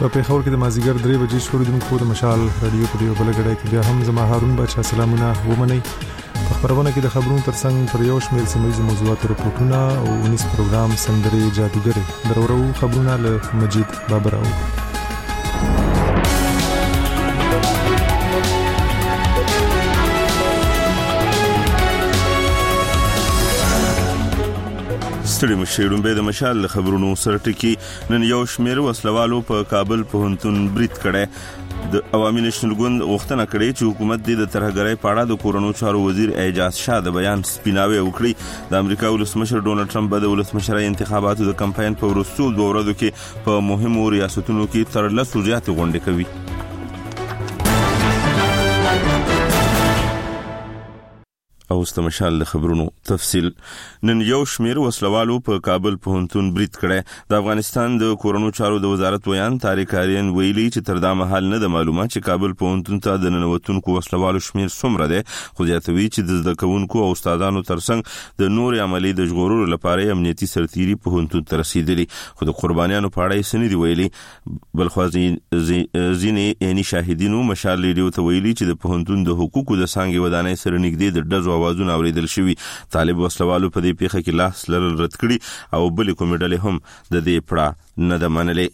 په پیښور کې د مازیګر 3 بجې شروع د مکو د مشال رادیو په دیو بلګړی کې بیا هم زما هارون بچا سلامونه ومني. په خبرونه کې د خبرونو ترڅنګ پر یو شمېر سیمایي موضوعاتو رپورټونه او ونیس پروګرام سندري جادوګري درورو خبرونه له مجید بابراو. ستړي مشرون به د مشال خبرونو سره ټکی نن یو شمېر وسلوالو په کابل پوهنتون برید کړي. د عوامي نېشنل ګوند غوښتنه کړې چې حکومت د ترهګرۍ په اړه د کورونو چارو وزیر اعجاز شاه د بیان سپیناوی وکړي. د امریکا ولسمشر ډونالد ټرمپ د ولسمشرۍ انتخاباتو د کمپاین په وروستیو 2 ورځو کې په مهمو ریاستونو کې تر 10 زیاتې غونډې کوي. او استمشال خبرونو تفصیل. نن یو شمېر وسلوالو په کابل پوهنتون برید کړي. د افغانستان د کورونو چارو د وزارت ویان طارق آرین ویلي چې تر دا مهال نه د معلومات چې کابل پوهنتون ته د ننوتونکو وسلوالو شمېر څومره دی، خو زیاتوي چې د زده کوونکو او استادانو ترڅنګ د نور عملي د ژغورلو لپاره امنیتي سرتيري پوهنتون ته رسیدلي، خو د قربانیانو په اړه یې څه نه دي ویلي. بلخو ځینې عیني شاهدینو مشال ریډیو ته ویلي چې د پوهنتون د حقوقو د څانګې ودانۍ سره نږدې د ډزو اوازونه اوریدل شوي. طالب وسلوالو په دې پیښه کې لاس لرل رد کړي او بلې کومې ډلې هم د دې پړه نه ده منلې.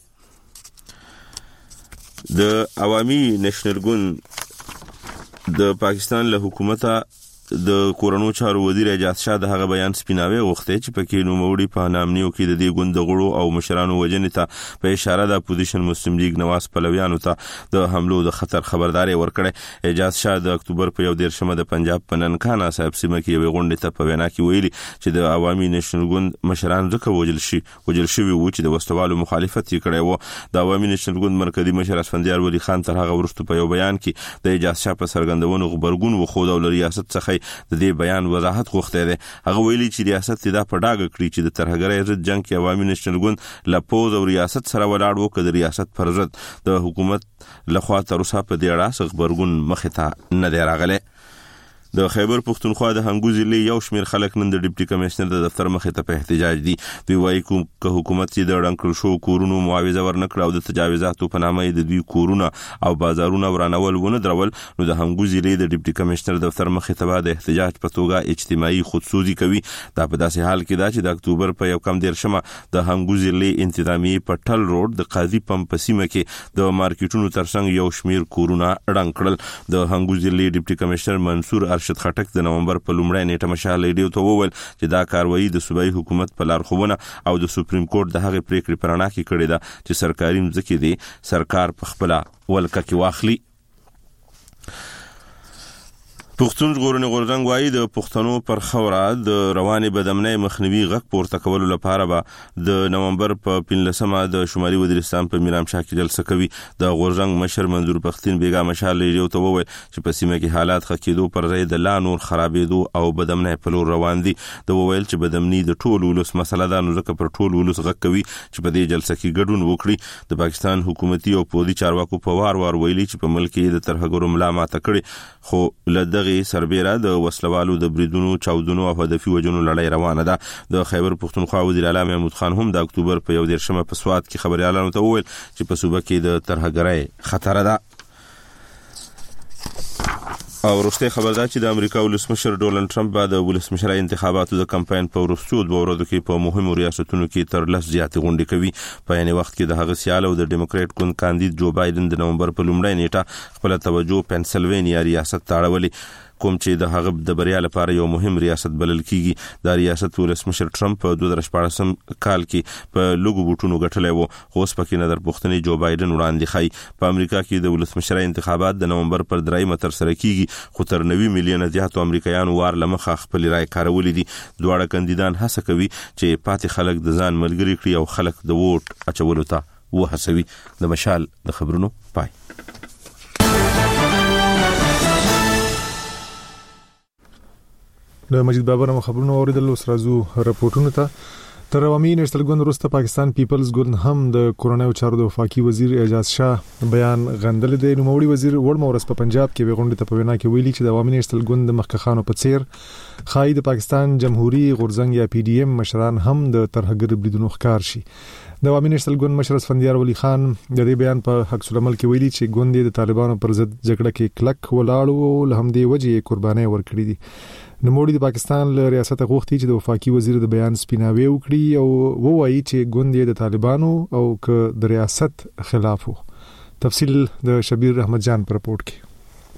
د عوامي نېشنل ګوند د پاکستان له حکومته د کورونو چارو وزیر اعجاز شاه د هغه بیان سپیناوی غوښتي چې پکې نوموړي په نامنیو کې د دې ګوند غړو او مشرانو وجنې ته په اشاره د اپوزیشن مسلم لیگ نواز پلویانو ته د حملو د خطر خبرداري ورکړي. اعجاز شاه د اکتوبر په 1 د پنجاب په ننکانا صاحب سیمه کې یو غونډه ته په وینا کې ویلي چې د عوامي نېشنل ګوند مشران ځکه وجل شوي وو چې د وسلوالو مخالفت یې کړی و. د عوامي نېشنل ګوند مرکزی مشر اسفندیار ولی خان تر هغه وروسته په یو بیان کې د اعجاز شاه په سرګندونو خبرګون وخو د ریاست څخه د دې بیان وضاحت غوښته ده. هغه ویلي چې ریاست دا په ډاګه کړی چې د ترهګرۍ ضد جنگ کې عوامي نېشنل ګوند له پوز او ریاست سره ولاړ و، که د ریاست پر ضد د حکومت لخوا تر اوسه په دې اړه خبرګون مخې ته نه دی راغلی. د خیبر پختونخوا د هنګو ضلع یو شمېر خلک نن د ډیپټي کمشنر د دفتر مخې ته په احتجاج دي. دوی وایي که حکومت یې د ډنکل شو کورونو معاوضه ورنکړه او د تجاوزاتو په نامه د دوی کورونه او بازارونه ورانول ونه درول، نو د هنګو ضلع د ډیپټي کمشنر دفتر مخې ته د احتجاج په توګه اجتماعي خودسوزي کوي. دا په داسې حال کې ده چې د اکتوبر په 1 د هنګو ضلع انتظامیه په ټل روډ د قاضي پمپ په سیمه کې د مارکیټونو ترڅنګ یو شمېر کورونه ړنګ کړل. د هنګو ضلع ډیپټي کمشنر منصور ارشد خټک د نومبر په لومړۍ نیټه مشال ریډیو ته وویل چې دا کاروایی د صوبایي حکومت په لارښوونه او د سپریم کورټ د هغې پریکړې په رڼا کې کړې ده چې سرکاري مځکې دې سرکار په خپله ولکه کې واخلي. پښتون ژغورنې غورځنګ وایي د پښتنو پر خوره د روانې بدامنۍ مخنیوي غږ پورته کولو لپاره به د نومبر په 15 د شمالي وزیرستان په میرامشاه کې جلسه کوي. د غورځنګ مشر منظور پښتين بیګا مشال ریډیو ته وویل چې په سیمه کې حالات ښه کېدو پر ځای د لا نور خرابېدو او بدامنۍ په لور روان دي. د وویل چې بدامنۍ د ټول ولس مسله ده، نو ځکه پر ټول ولس غږ کوي چې په دې جلسه کې ګډون وکړي. د پاکستان حکومتي او پوځي چارواکو په وار ویلي چې په ملک کې د ترهګرو ملا ماته کړي، خو له سربېره د وسلوالو د بریدونو، چاودنو او هدفي وژنو لړۍ روانه ده. د خیبر پختونخوا وزیر اعلی محمود خان هم د اکتوبر په 1 په سوات کې خبريالانو ته وویل چې په صوبه کې د ترهګرۍ خطر ده. او وروسته خبر ده چې د امریکا ولسمشر ډونالد ټرمپ بعد د ولسمشرۍ انتخاباتو د کمپاین په وروستیو 2 ورځو کې په مهمو ریاستونو کې تر 10 زیاتې غونډې کوي. په یعنی وخت کې د هغه سیال او د ډیموکرات ګوند کاندید جو بایدن د نومبر په لومړۍ نیټه خپل توجه پنسلوانیا ریاست ته اړولې، کوم چې د هغه د بریا لپاره یو مهم ریاست بلل کیږي. دا ریاست ولسمشر ټرمپ په 2014 کال کې په لوګو بوټونو ګټلې وو، خو اوس پکې نظر پوښتنې جو بایدن وړاندې خای. په امریکا کې د ولسمشرۍ انتخابات د نومبر پر 3 تر سره کیږي، خو تر 90 میلیونه زیاتو امریکایانو وار لمخه خپل رائے کارولې دي. دواړه کاندیدان هڅه کوي چې پاتې خلک د ځان ملګری کړي او خلک د ووټ اچولو ته وهڅوي. د مشال د خبرونو پای. د مجید بابر خبرونو اوریدل اوس راځو راپورټونو ته. تر عوامي نېشنل ګوند وروسته پاکستان پیپلز ګوند هم د کورونایي چارو د وفاقي وزیر اعجاز شاه بیان غندل دي. نوموړي وزیر وړمورس په پنجاب کې غونډه ته په وینا کې ویلي چې د عوامي نېشنل ګوند د مخکخانو په څیر خای د پاکستان جمهوریت غورځنګ یا پی ډی ایم مشران هم د ترهګر بریدونو ښکار شي. د عوامي نېشنل ګوند مشر اسفندیار ولی خان د دې بیان په عکس العمل کې ویلي چې ګوند د طالبانو پر ضد جګړه کې کلک ولاړ له همدې وجې قرباني ورکړي دي. نوموړي د پاکستان له ریاست غوښتي چې د وفاقي وزیر د بیان سپیناوي وکړي او وایي چې ګوند د طالبانو او ک د ریاست خلاف وو. تفصیل د شبیر احمد جان پر رپورت کې.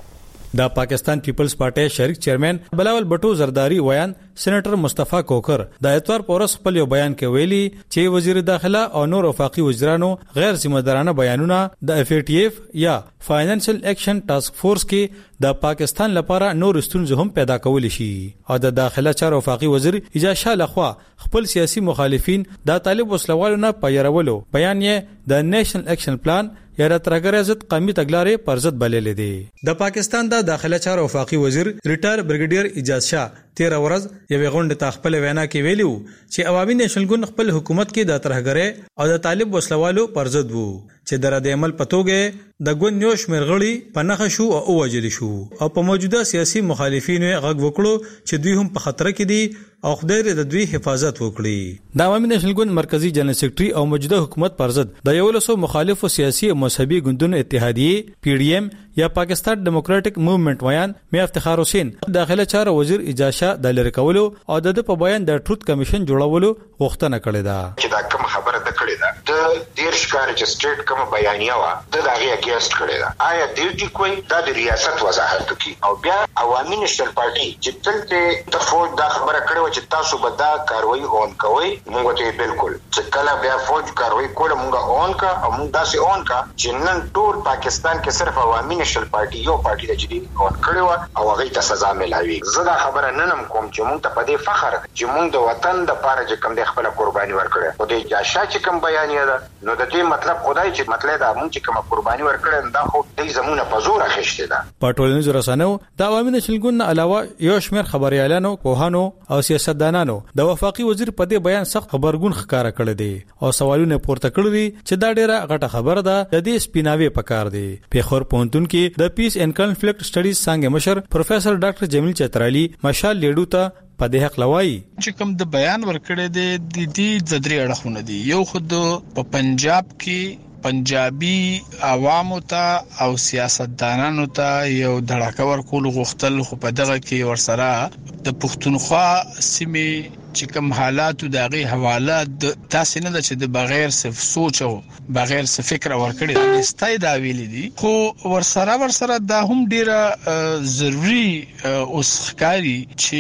دا پاکستان پیپلز پارټي شریک چیرمن بلاول بټو زرداری ویان سېنیټر مصطفی کوکر د اتوار پورس خپل یو بیان کې ویلي چې وزیر داخله او نور وفاقي وزیرانو غیر ذمہ دارانه بیانونه د FATF یا فاینانشل اکشن ټاسک فورس کې د پاکستان لپاره نور ستونزې هم پیدا کول شي او د داخله چارو وفاقي وزیر اجازه شاه لخوا خپل سیاسي مخالفین د طالب وسلوالو نه پیرولو بیان یې د نیشنل اکشن پلان یا د ترګر ضد قومي تګلارې پر ضد بللې دي. د پاکستان د داخله چارو وفاقي وزیر ریټایر بریګیډیر اجازه شاه 13 ورځ یو غونډه ته خپل وینا کې ویلو چې عوامي نېشنل ګوند خپل حکومت کې د ترګر او د طالب وسلوالو پر ضد وو چې د رد عمل پتوګه د ګوند یو شمېر غړي په نخښه شو او وجل شو او په موجوده سیاسي مخالفینو غږ وکړو چې دوی هم په خطر کې دي او خدای د دوی حفاظت وکړي. د عوامي نېشنل ګوند مرکزی جنرال سیکریټري او موجوده حکومت پر ضد د یو لسو مخالف سیاسي او مذهبي ګوندونو اتحادیه PDM یا پاکستان ډیموکراټک موومېنټ ویان مې افتخار حسین داخله چارو وزیر اجازه د لری کولو او د په بیان د ټروت کمیشن جوړولو غوښتنه کړې ده چې دا کوم خبره ده کړې ده د دیرش کار چې سټیټ کوم بیانیه وا د هغه اگینست کړې ده آیا ډیوټي کوي د ریاست وضاحت کوي او بیا عوامي نېشنل پارټي چې تلته د فوج دا خبره کړې چې تاسو به دا کاروي اون کوي موږ ته بالکل چې کله بیا فوج کاروي کوله موږ اون کا او موږ داسې اون کا چې نن ټول پاکستان کې صرف عوامي نېشنل پارټي یو پارټي د جدي اون کړو او هغه ته سزا ملاوي. زه دا خبره ننم کوم چې موږ ته په دې فخر چې موږ د وطن د پاره چې کوم د خپل قرباني ورکړه او د جاشا چې کوم بیانیه ده نو د دې مطلب خدای چې مطلب دا موږ چې کوم قرباني ورکړه دا خو د زمونه په زور اخیشته ده. په ټولنیزو رسنیو د عوامي نېشنل ګوند علاوه یو شمېر خبريالانو پوهانو او سیاستدانانو د وفاقي وزیر په دې بیان سخت خبرګون ښکارا کړی دی او سوالونه پورته کړی دي چې دا ډیره غټه خبره ده د دې سپیناوي پکار دی. پیښور پونتون کې د پیس اینڈ کنفلیکټ سټډیز څنګه مشر پروفیسر ډاکټر جمیل چترالی مشال لیډو ته په دې حق لوي چې کوم د بیان ورکړی دی د دې د درې اړخونه دي. یو خود په پنجاب کې پنجابي عوامو ته او سیاستدانانو ته یو دړه ورکول غوښتل خو په دغه کې ورسره د پښتونخوا سیمې چې کوم حالات دغه حواله د تاسو نه چې د بغیر صرف سوچ او بغیر څه فکر ورکړي نستای دا ویل دي خو ورسره دا هم ډیره ضروری اوس ښکاری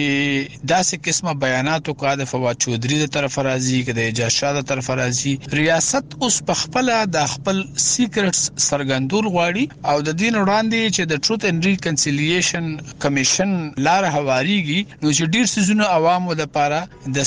چې داسې قسمه بیاناتو کا د فواد چودري د طرف راځي کې د اجازه د طرف راځي ریاست اوس په خپل د خپل سیکریټس سرګندول غواړي او د دین وړاندې چې د ټروت اینڈ ریکنسیلیشن کمیشن لار هواريږي نو چې ډیر سيزونه عوامو د لپاره د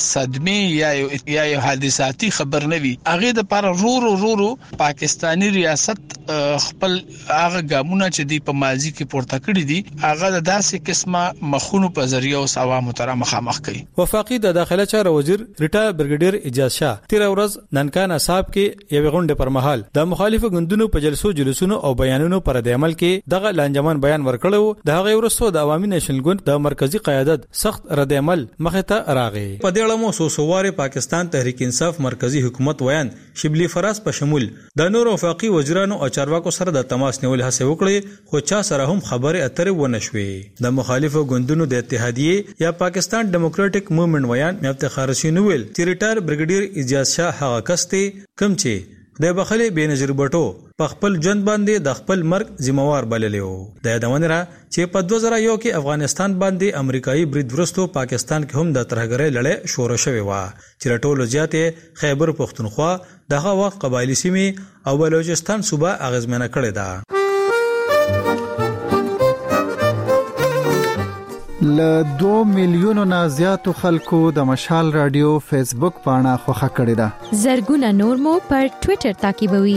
صدمه یا حادثاتي خبر نه وي هغه د لپاره رو پاکستانی ریاست خپل هغه ګامونه چې دی په ماضي کې پورته کړی دي هغه د داسې قسمه مخونو په ذریعہ او عوامو سره مخامخ کوي. وفاقي د داخله چارو وزیر ریټایر بریګیډیر اجازه شاه 13 ورځ ننکانا صاحب کې یو غونډه پر مهال د مخالفو ګوندونو په جلسونو او بیانونو پر د عمل کې دغه لانجمن بیان ورکړو د هغه ورسو د عوامي نېشنل ګوند د مرکزی قیادت سخت رد عمل مخه ته راغی. په دې اړه مو سوسواره پاکستان تحریک انصاف مرکزی حکومت ویان شبلی فراز په شمول د نور وفاقي وزیرانو او چارواکو سره د تماس نیول هڅه وکړي خو چا سره هم خبره اترې ونه شوې. د مخالفو ګوندونو د اتحادیه یا پاکستان ډیموکراټک موومېنټ ویان مې افتخار حسین ویل چې ریټایر بریګیډیر اجازه شاه هغه کس ته کم چې د بخلي بینظیر بټو په خپل ژوند باندې د خپل مرګ ذمہوار بللیو. د یادونه را چې په 2001 کې افغانستان باندې امریکایي برید ورستو پاکستان کې هم د ترهګرۍ لړۍ شروع شوې و چې ټولو زیاتې خیبر پختونخوا دغه وخت قبایلی سیمې او بلوچستان صوبه اغیزمنه کړې ده. ل 2 میلیونو نه زیاتو خلکو د مشال رادیو فیسبوک پاڼه خوښه کړې ده. زرګونه نور مو پر ټوئیټر تعقیبوي.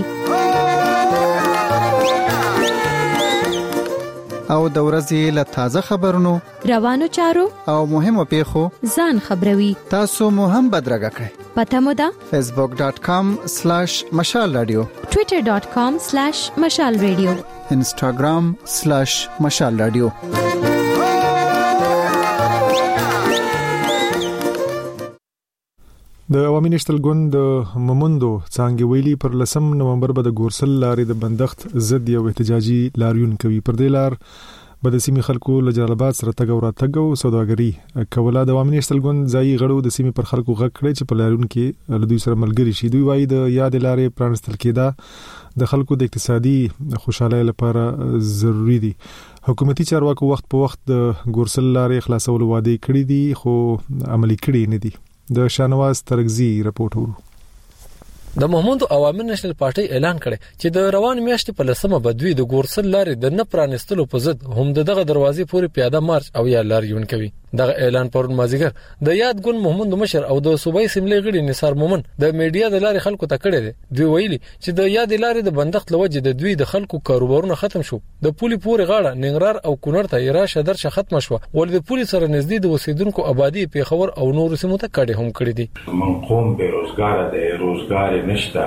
او د ورځې له تازه خبرونو روانو چارو او مهمو پیښو ځان خبروي. تاسو مو هم بدرګه کړئ. پته مو ده facebook.com/مشال رادیو twitter.com/مشال رادیو instagram/مشال رادیو. د عوامي نېشنل ګوند د مومندو څانګې ویلي پر 10 نومبر به د ګورسل لارې د بندښت ضد یو احتجاجي لاریون کوي. پر دې لار به د سیمې خلکو له جلال آباد سره تګ او راتګ او سوداګري کوله. د عوامي نېشنل ګوند ځایي غړو د سیمې پر خلکو غږ کړی چې په لاریون کې له دوی سره ملګري شي. دوی وایي د یاد لارې پرانستل کېده د خلکو د اقتصادي خوشحالۍ لپاره ضروری دي. حکومتي چارواکو وخت په وخت د ګورسل لارې خلاصولو وعده کړې دي خو عملي کړي نه دي. د شانواز ترغزي رپورټ ورو. د مومندو عوامي نېشنل پارټي اعلان کړي چې د روان میاشتې په 10مه بدوي د ګورسل لارې د نه پرانستلو په ضد هم دغه دروازې پورې پیاده مارچ او یا لاریون کوي. دغه اعلان پرون مازیګر د یاد ګوند مومندو مشر او د صوبایي سیملې غړي نثار مومن د میډیا د لارې خلکو ته کړي دي. دوی ویلي چې د یاد لارې د بندښت لوجه د دوی د خلکو کاروبارونه ختم شو. د پولي پورې غاړه ننګرهار او کونړ ته راشه درشه ختم شو ول د پولي سره نږدې د اوسیدونکو آبادی پیښور او نور سیمو ته کډه هم کړی دي. من قوم بیروزګار دی، روزګار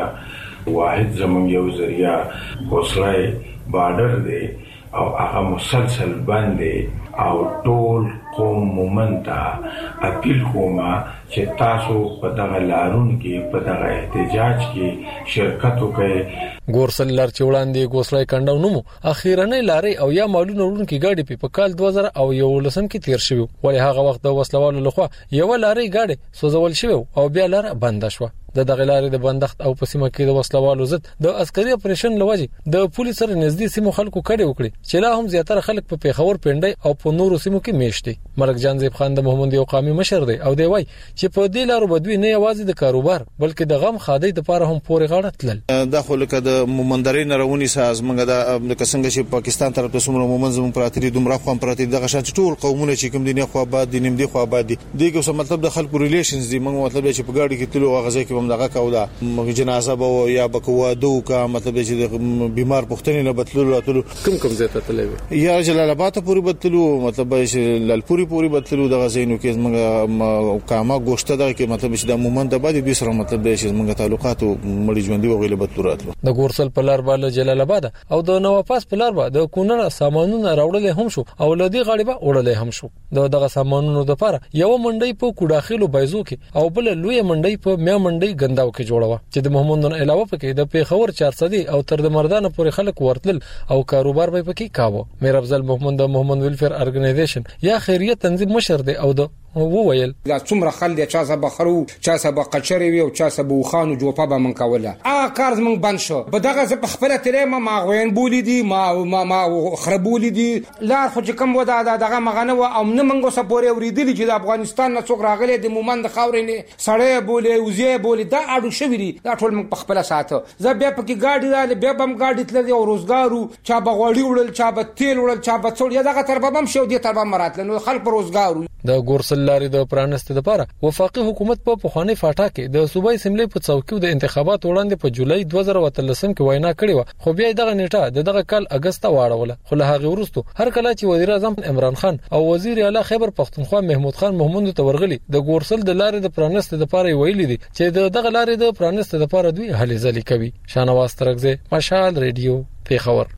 نشته، واحد زموږ یو ذریعہ حوصله بارډر دی او هغه مسلسل باندې او ټول قوم مومنتا اپیل کوما چې تاسو په دغه لارون کې په دغه احتجاج کې شرکت وکړئ. ګورسل لار چې وړاندې ګوسلای کنداو نومو اخیرنۍ لارې او یا مالونه وړونکو گاډي په کال 2011 کې تیر شوی ولې هغه وخت د وسلوالو لخوا یو لارې گاډي سوځول شوی او بیا لار بند شو. د دغه لارې د بندښت او په سیمه کې د وسلوالو ضد د عسکري اپریشن لوجه د پولیس سره نږدې سیمو خلکو کډه وکړي چې لا هم زیاتره خلک په پیښور پنډي او په نورو سیمو کې میشتي. ملک جان زیب خان د محمد یو قومي مشر دی او دی وای چې په دې لارو بدوي نه یوازې د کاروبار بلکې د غم خادي د لپاره هم پورې غاړه تلل. د خلکو د مومندري نارونی ساز منګه د څنګه چې پاکستان طرف ته سمره مومنزم پراتری دومره خو پراتری دغه شان ټول قومونه چې کوم دي نه خو آباد دي نیم دي خو آباد دي دغه څه مطلب د خلکو ریلیشنز دي. موږ مطلب چې په ګاډي کې تلو غزه کې هم دغه کاوه جنازه به یا بکوا دو کا مطلب چې بیمار پښتني نه بتلو راتلو کوم ځای ته تللی یا جلال آباد ته پوری بتلو مطلب چې لالپوري پوری بتلو دغه زینو کې موږ کاما گوشته دغه کې مطلب چې د مومند آباد د سره مطلب چې موږ تعلقات مړي ژوندۍ وغیله بتلو راتلو. د ګورسل په لار باندې جلال آباد او د نوپاس په لار باندې د کونړ سامانونه راوړل هم شو او لدی غاړي به وړل هم شو. دغه سامانونو د لپاره یو منډي په کوډاخلو بایزو کې او بل لوی منډي په میا منډي غنداو کې جوړوا چې د محمدن علاوه پکې د پیښور 400 او تر د مردان پورې خلک ورتل او کاروبار به پکې کاوه. میر افضل محمد د محمد ویلفیر ارګنایزیشن یا خیریه تنظیم مشر دی او د وویل لا څومره خلک چا سبا خرو چا سبا قچری وی او چا سبا وخانو جوپا به من کوله کارز من بند شو بدغه ز په خپل تلې ما غوین بولی دي ما خربولی دي لا خو چې کوم ودا دغه مغنه او نه منګو سپورې اوریدلی چې د افغانستان نه څوک راغلي د مومند خاورې سړې بولی وزې بولی دا اډو شوی دي دا ټول من په خپل ساته ز بیا پکې گاډي رااله بیا بم گاډي تل او روزګارو چا بغوړی وړل چا به تیل وړل چا به څول یا دغه تر بم شو دي تر بم مراتل نو خلک روزګارو. د ګورسل لارې د پرانست لپاره وفاقي حکومت په پخوانی فاټا کې د صوبایي سیملې په څوکیو د انتخابات وړاندې په جولای 2013 کې وینا کړې و خو بیا دغه نیټه دغه کال اگست واړوله. خو له هغه وروسته هر کله چې وزیر اعظم عمران خان او وزیر اعلی خیبر پختونخوا محمود خان محمود ته ورغلي د ګورسل د لارې د پرانست لپاره ویلي دي چې دغه لارې د پرانست لپاره دوی هلي ځلي کوي. شانواز ترغزه مشال ریډیو پیښور.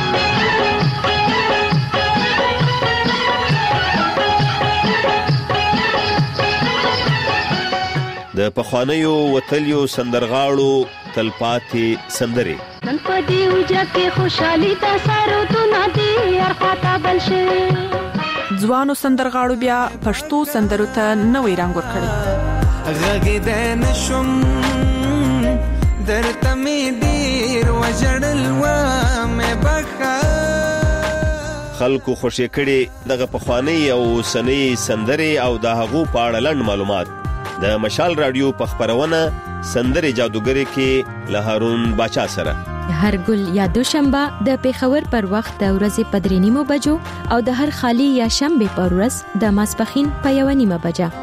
د پخوانیو وتلیو سندرغاړو تلپاتې سندري نن په دې وجه کې خوشحالي د سرودونه دي ارخاته بل شي ځوانو سندرغاړو بیا پښتو سندرو ته نوې رنګ ورکړي. غږ د نشم درته مې ډېر وژړل و مې بخا خلکو خوشی کړي دغه پخوانی او سنی سندري او د هغو په اړه لنډ معلومات د مشال رادیو په خبرونه سندري جادوګری کې له هارون باچا سره هر ګل یا دوشنبه د پیښور پر وخت د ورځې 3:30 بجو او د هر خالی یا شنبه پر ورځ د ماسپخین په 1:30 بجه.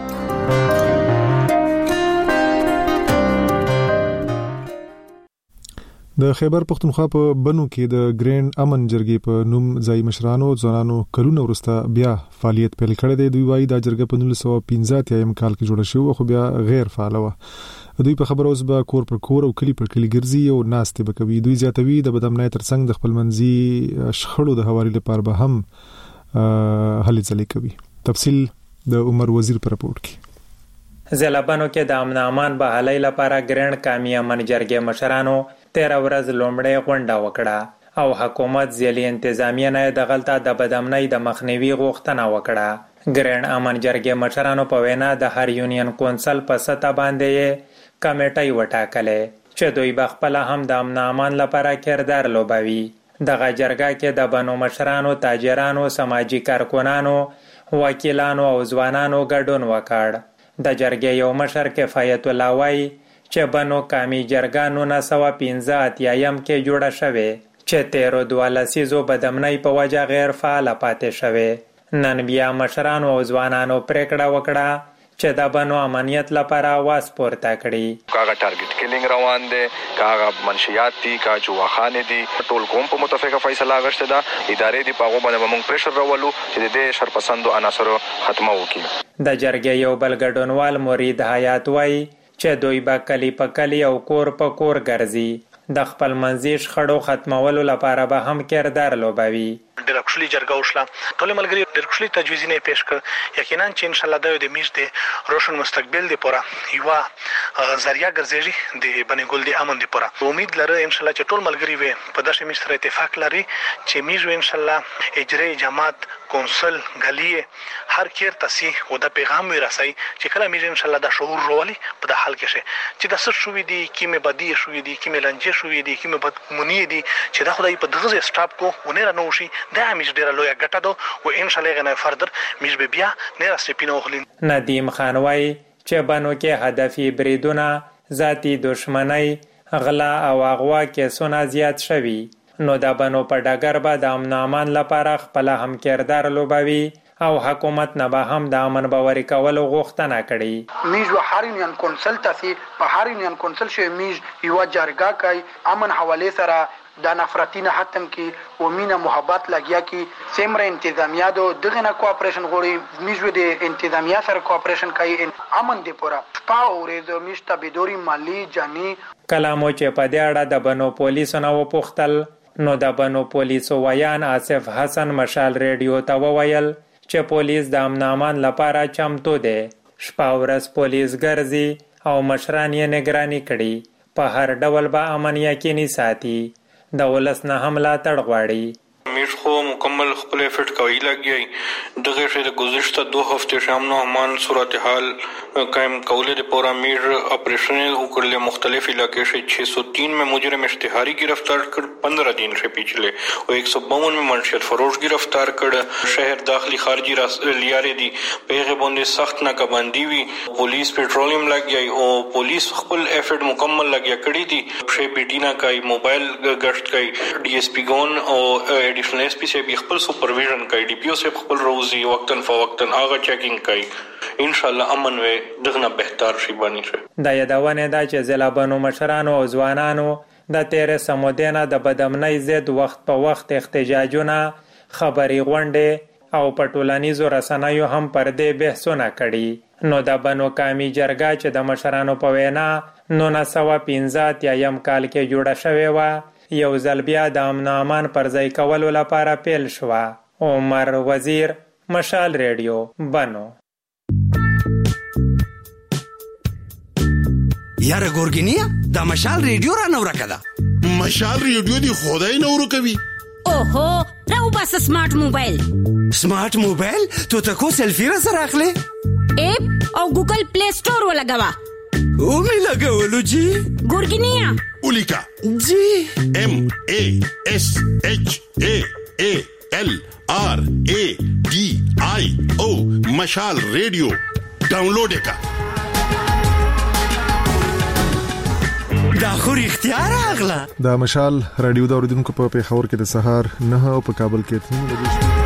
د خیبر پختونخوا په بنو کې د ګرینډ امن جرګې په نوم ځای مشرانو ځوانانو کلونه وروسته بیا فعالیت پیل کړی دی. دوی وایي دا جرګه په 1915 کال کې جوړه شوه خو بیا غیر فعال و. دوی په خبرو اوس به کور پر کور او کلی پر کلی ګرځي او ناستې به کوي. دوی زیاتوي د بدامنۍ ترڅنګ د خپلمنځي شخړو د هواري لپاره به هم هلې ځلې کوي. تفصیل د عمر وزیر پر رپورت کې. زلبانو کې د امن امان بحالۍ لپاره ګرند قومي امن جرګې مشرانو 13 ورځ لومړی غونډه وکړه او حکومت ځلې انتظامیه نه د غلطه د بدامنۍ د مخنیوي غوښتنه وکړه. ګرند امن جرګې مشرانو په وینا د هر یونین کونسل په سطح باندې کمیټه وټاکلې چې دوی بخپل هم د امن امان لپاره کردار لوبوي. دغه جرګه کې د بنو مشرانو، تاجرانو، سماجی کارکونانو، وکیلانو او ځوانانو ګډون وکړ. د جرګې یو مشر کفایت الله وایي چې بنو قومي جرګه 1985 کې جوړه شوې چې 13 لسیزو بدامنۍ په وجه غیر فعال پاتې شوې. نن بیا مشرانو او ځوانانو پریکړه وکړه چې د بنو امنیت لپاره आवाज پورته کړي. کاغه ټارګټ کیلینګ روان دي، کاغه منشیات دي، کا جواخانه دي، ټول قوم په متفقه فیصله غشته ده. ادارې دي په غوښمنه موږ پریشر راولو چې د شرپسندو عناصرو ختمه وکړي. د جرګې یو بل ګډونوال مرید حیات وایي چې دوی به کلی په کلی او کور په کور ګرځي. د خپل منځي شخړو ختمولو لپاره به هم کردار لوبوي. ډېر کښلي جرګه وشله، ټول ملګري ډېر کښلي تجویزونه پیش کړ. یقینا چې ان شاء الله د میش د روشن مستقبل دی پورا یو ذریعہ ګرځي د بنې ګل دی امن دی پورا. امید لرم ان شاء الله چې ټول ملګري وي په داسې میش سره اتفاق لري چې میش ان شاء الله اجرای جماعت کونسل غلیه هر کیر تاسي او د پیغام ورسای چې کله میش ان شاء الله د شعور رولي په د حل کې شي چې د څه شوې دي کیمه بدی شوې دي کیمه لنجه شوې دي کیمه بدمنی دي چې د خدای په دغه سټاپ کو ونه رانو شي د میش ډیره لوی ګټه ده او ان شاء الله غنه فردر میش به بیا نه راستپینو خلین. ندیم خان وای چې بنو کې هدفي بریدونه، ذاتی دشمنی، غلا او اغوا کې سونه زیات شوي. نو د بنو په ډګر به د امن امان لپاره خپل هم کردار لوبوي او حکومت نه به هم د امن باوري کولو غوښتنه کړي. میج و هر یونین کونسل تاسي په هر یونین کونسل شوی میج یو جرګه کوي امن حواله سره د نفرتینه ختم کی او مینه محبت لګیا کی سیمره انتظامیه دغه نه کوآپریشن غوړي میج و د انتظامیه سره کوآپریشن کوي امن دی پورا پا اورې د میشته بدوري مالی جاني. کلامو چې په دې اړه د بنو پولیسو نه وپوښتل نو د بنو پولیسو ویان آصف حسن مشال ریډیو ته وویل چې پولیس د امن امان لپاره چمتو دی. شپه ورځ پولیس ګرځي او مشران یې نگرانی کړي. په هر ډول به امن یقیني ساتي. د ولس نه هم ملاتړ غواړي. میش خو مکمل خپل افیټ کوي لګي دغه شی د گذشته 2 هفته شامنو امان صورتحال قائم کوله د پورا میر اپریشن وکړل. مختلف علاقې سے 603 में मुजरिम इश्तिहारी गिरफ्तार कर 15 दिन से पिछले और 152 में मंशियत फरोश गिरफ्तार कर शहर दाखिली खारजी लियारे दी पेगे बंदे सख्त नाकाबंदी हुई. पुलिस पेट्रोलियम लग गई और पुलिस खपल एफर्ट मुकम्मल लग गया कड़ी थी. शे बेटीना का मोबाइल गश्त का डीएसपी गोन और एडिशनल एसपी से भी खपल सुपरविजन का डीपीओ से खपल रोजी वक्तन फवक्तन आगा चेकिंग का इंशाल्लाह अमन वे दगना बेहतर شي بانی شي. د یادونه دا چې ضلع بنو مشرانو او ځوانانو د 13 سمودینه د بدامنۍ ضد وخت په وخت احتجاجونه، خبري غونډې او په ټولنیزو رسنیو هم پر دې بحثونه کړي. نو د بنو قومي جرګه چې د مشرانو په وینا 1915 کال کې جوړه شوې و یو ځل بیا د امن امان پر ځای کولو لپاره پیل شو. عمر وزیر، مشال ریډیو، بنو. یاره ګورګینیا دا مشال ریډیو را نو راکده. مشال ریډیو دی خدای نو ورکوي. اوهو راو بس سمارټ موبایل. سمارټ موبایل ته تاسو سلفي را سره اخلي؟ اپ او ګوګل پلی سٹور ولګوا. او می لګولو جی. ګورګینیا اولیکا جی MASHALRADIO مشال ریډیو ډاونلوډ کا. دا خو اختیار اغلا. دا مشال رادیو د اوریدونکو په پیښور کې د سهار 9 او په کابل کې 3 بجې.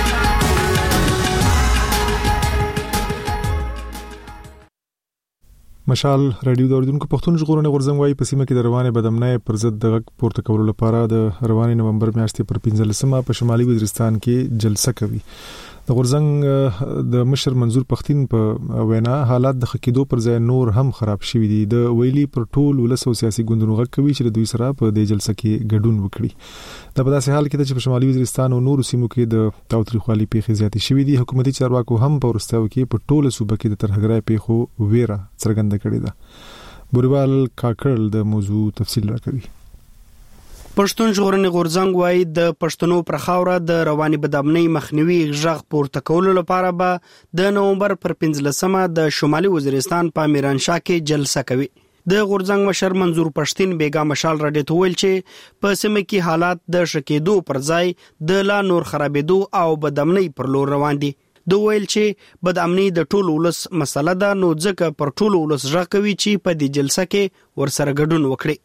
مشال رادیو د اوریدونکو پښتون ژغورنې غورځنګ وايي په سیمه کې د روانې بدامنۍ پر ضد د غږ پورته کولو لپاره د روانې نومبر میاشتې پر 15مه په شمالي وزیرستان کې جلسه کوي. د غورځنګ د مشر منظور پښتين په وینا حالات د خکېدو پر ځای نور هم خراب شوي دي. د ویلي پر ټول ولس او سیاسي ګوندونو غږ کوي چې د دوی سره په دې جلسه کې ګډون وکړي. دا په داسې حال کې ده چې په شمالي وزیرستان او نورو سیمو کې د تاوتریخوالي پیښې زیاتې شوي دي. حکومتي چارواکو هم په وروستیو کې په ټوله صوبه کې د ترهګرۍ پیښو ویره څرګنده کړې ده. بوریوال کاکړ د موضوع تفصیل راکوي. پښتون ژغورنې غورځنګ وايي د پښتنو پر خاوره د رواني بدامنۍ مخنیوي غږ پورته کولو لپاره به د نومبر پر 15مه د شمالي وزیرستان په میرانشاه کې جلسه کوي. د غورځنګ مشر منظور پښتين بیګا مشال راډیو ته ویل چې په سیمه کې حالات د شکېدو پر ځای د لا نور خرابېدو او بدامنۍ پر لور روان دي. د ویل چې بدامنۍ د ټول ولس مسله ده، نو ځکه پر ټول ولس غږ کوي چې په دې جلسه کې ورسره ګډون وکړي.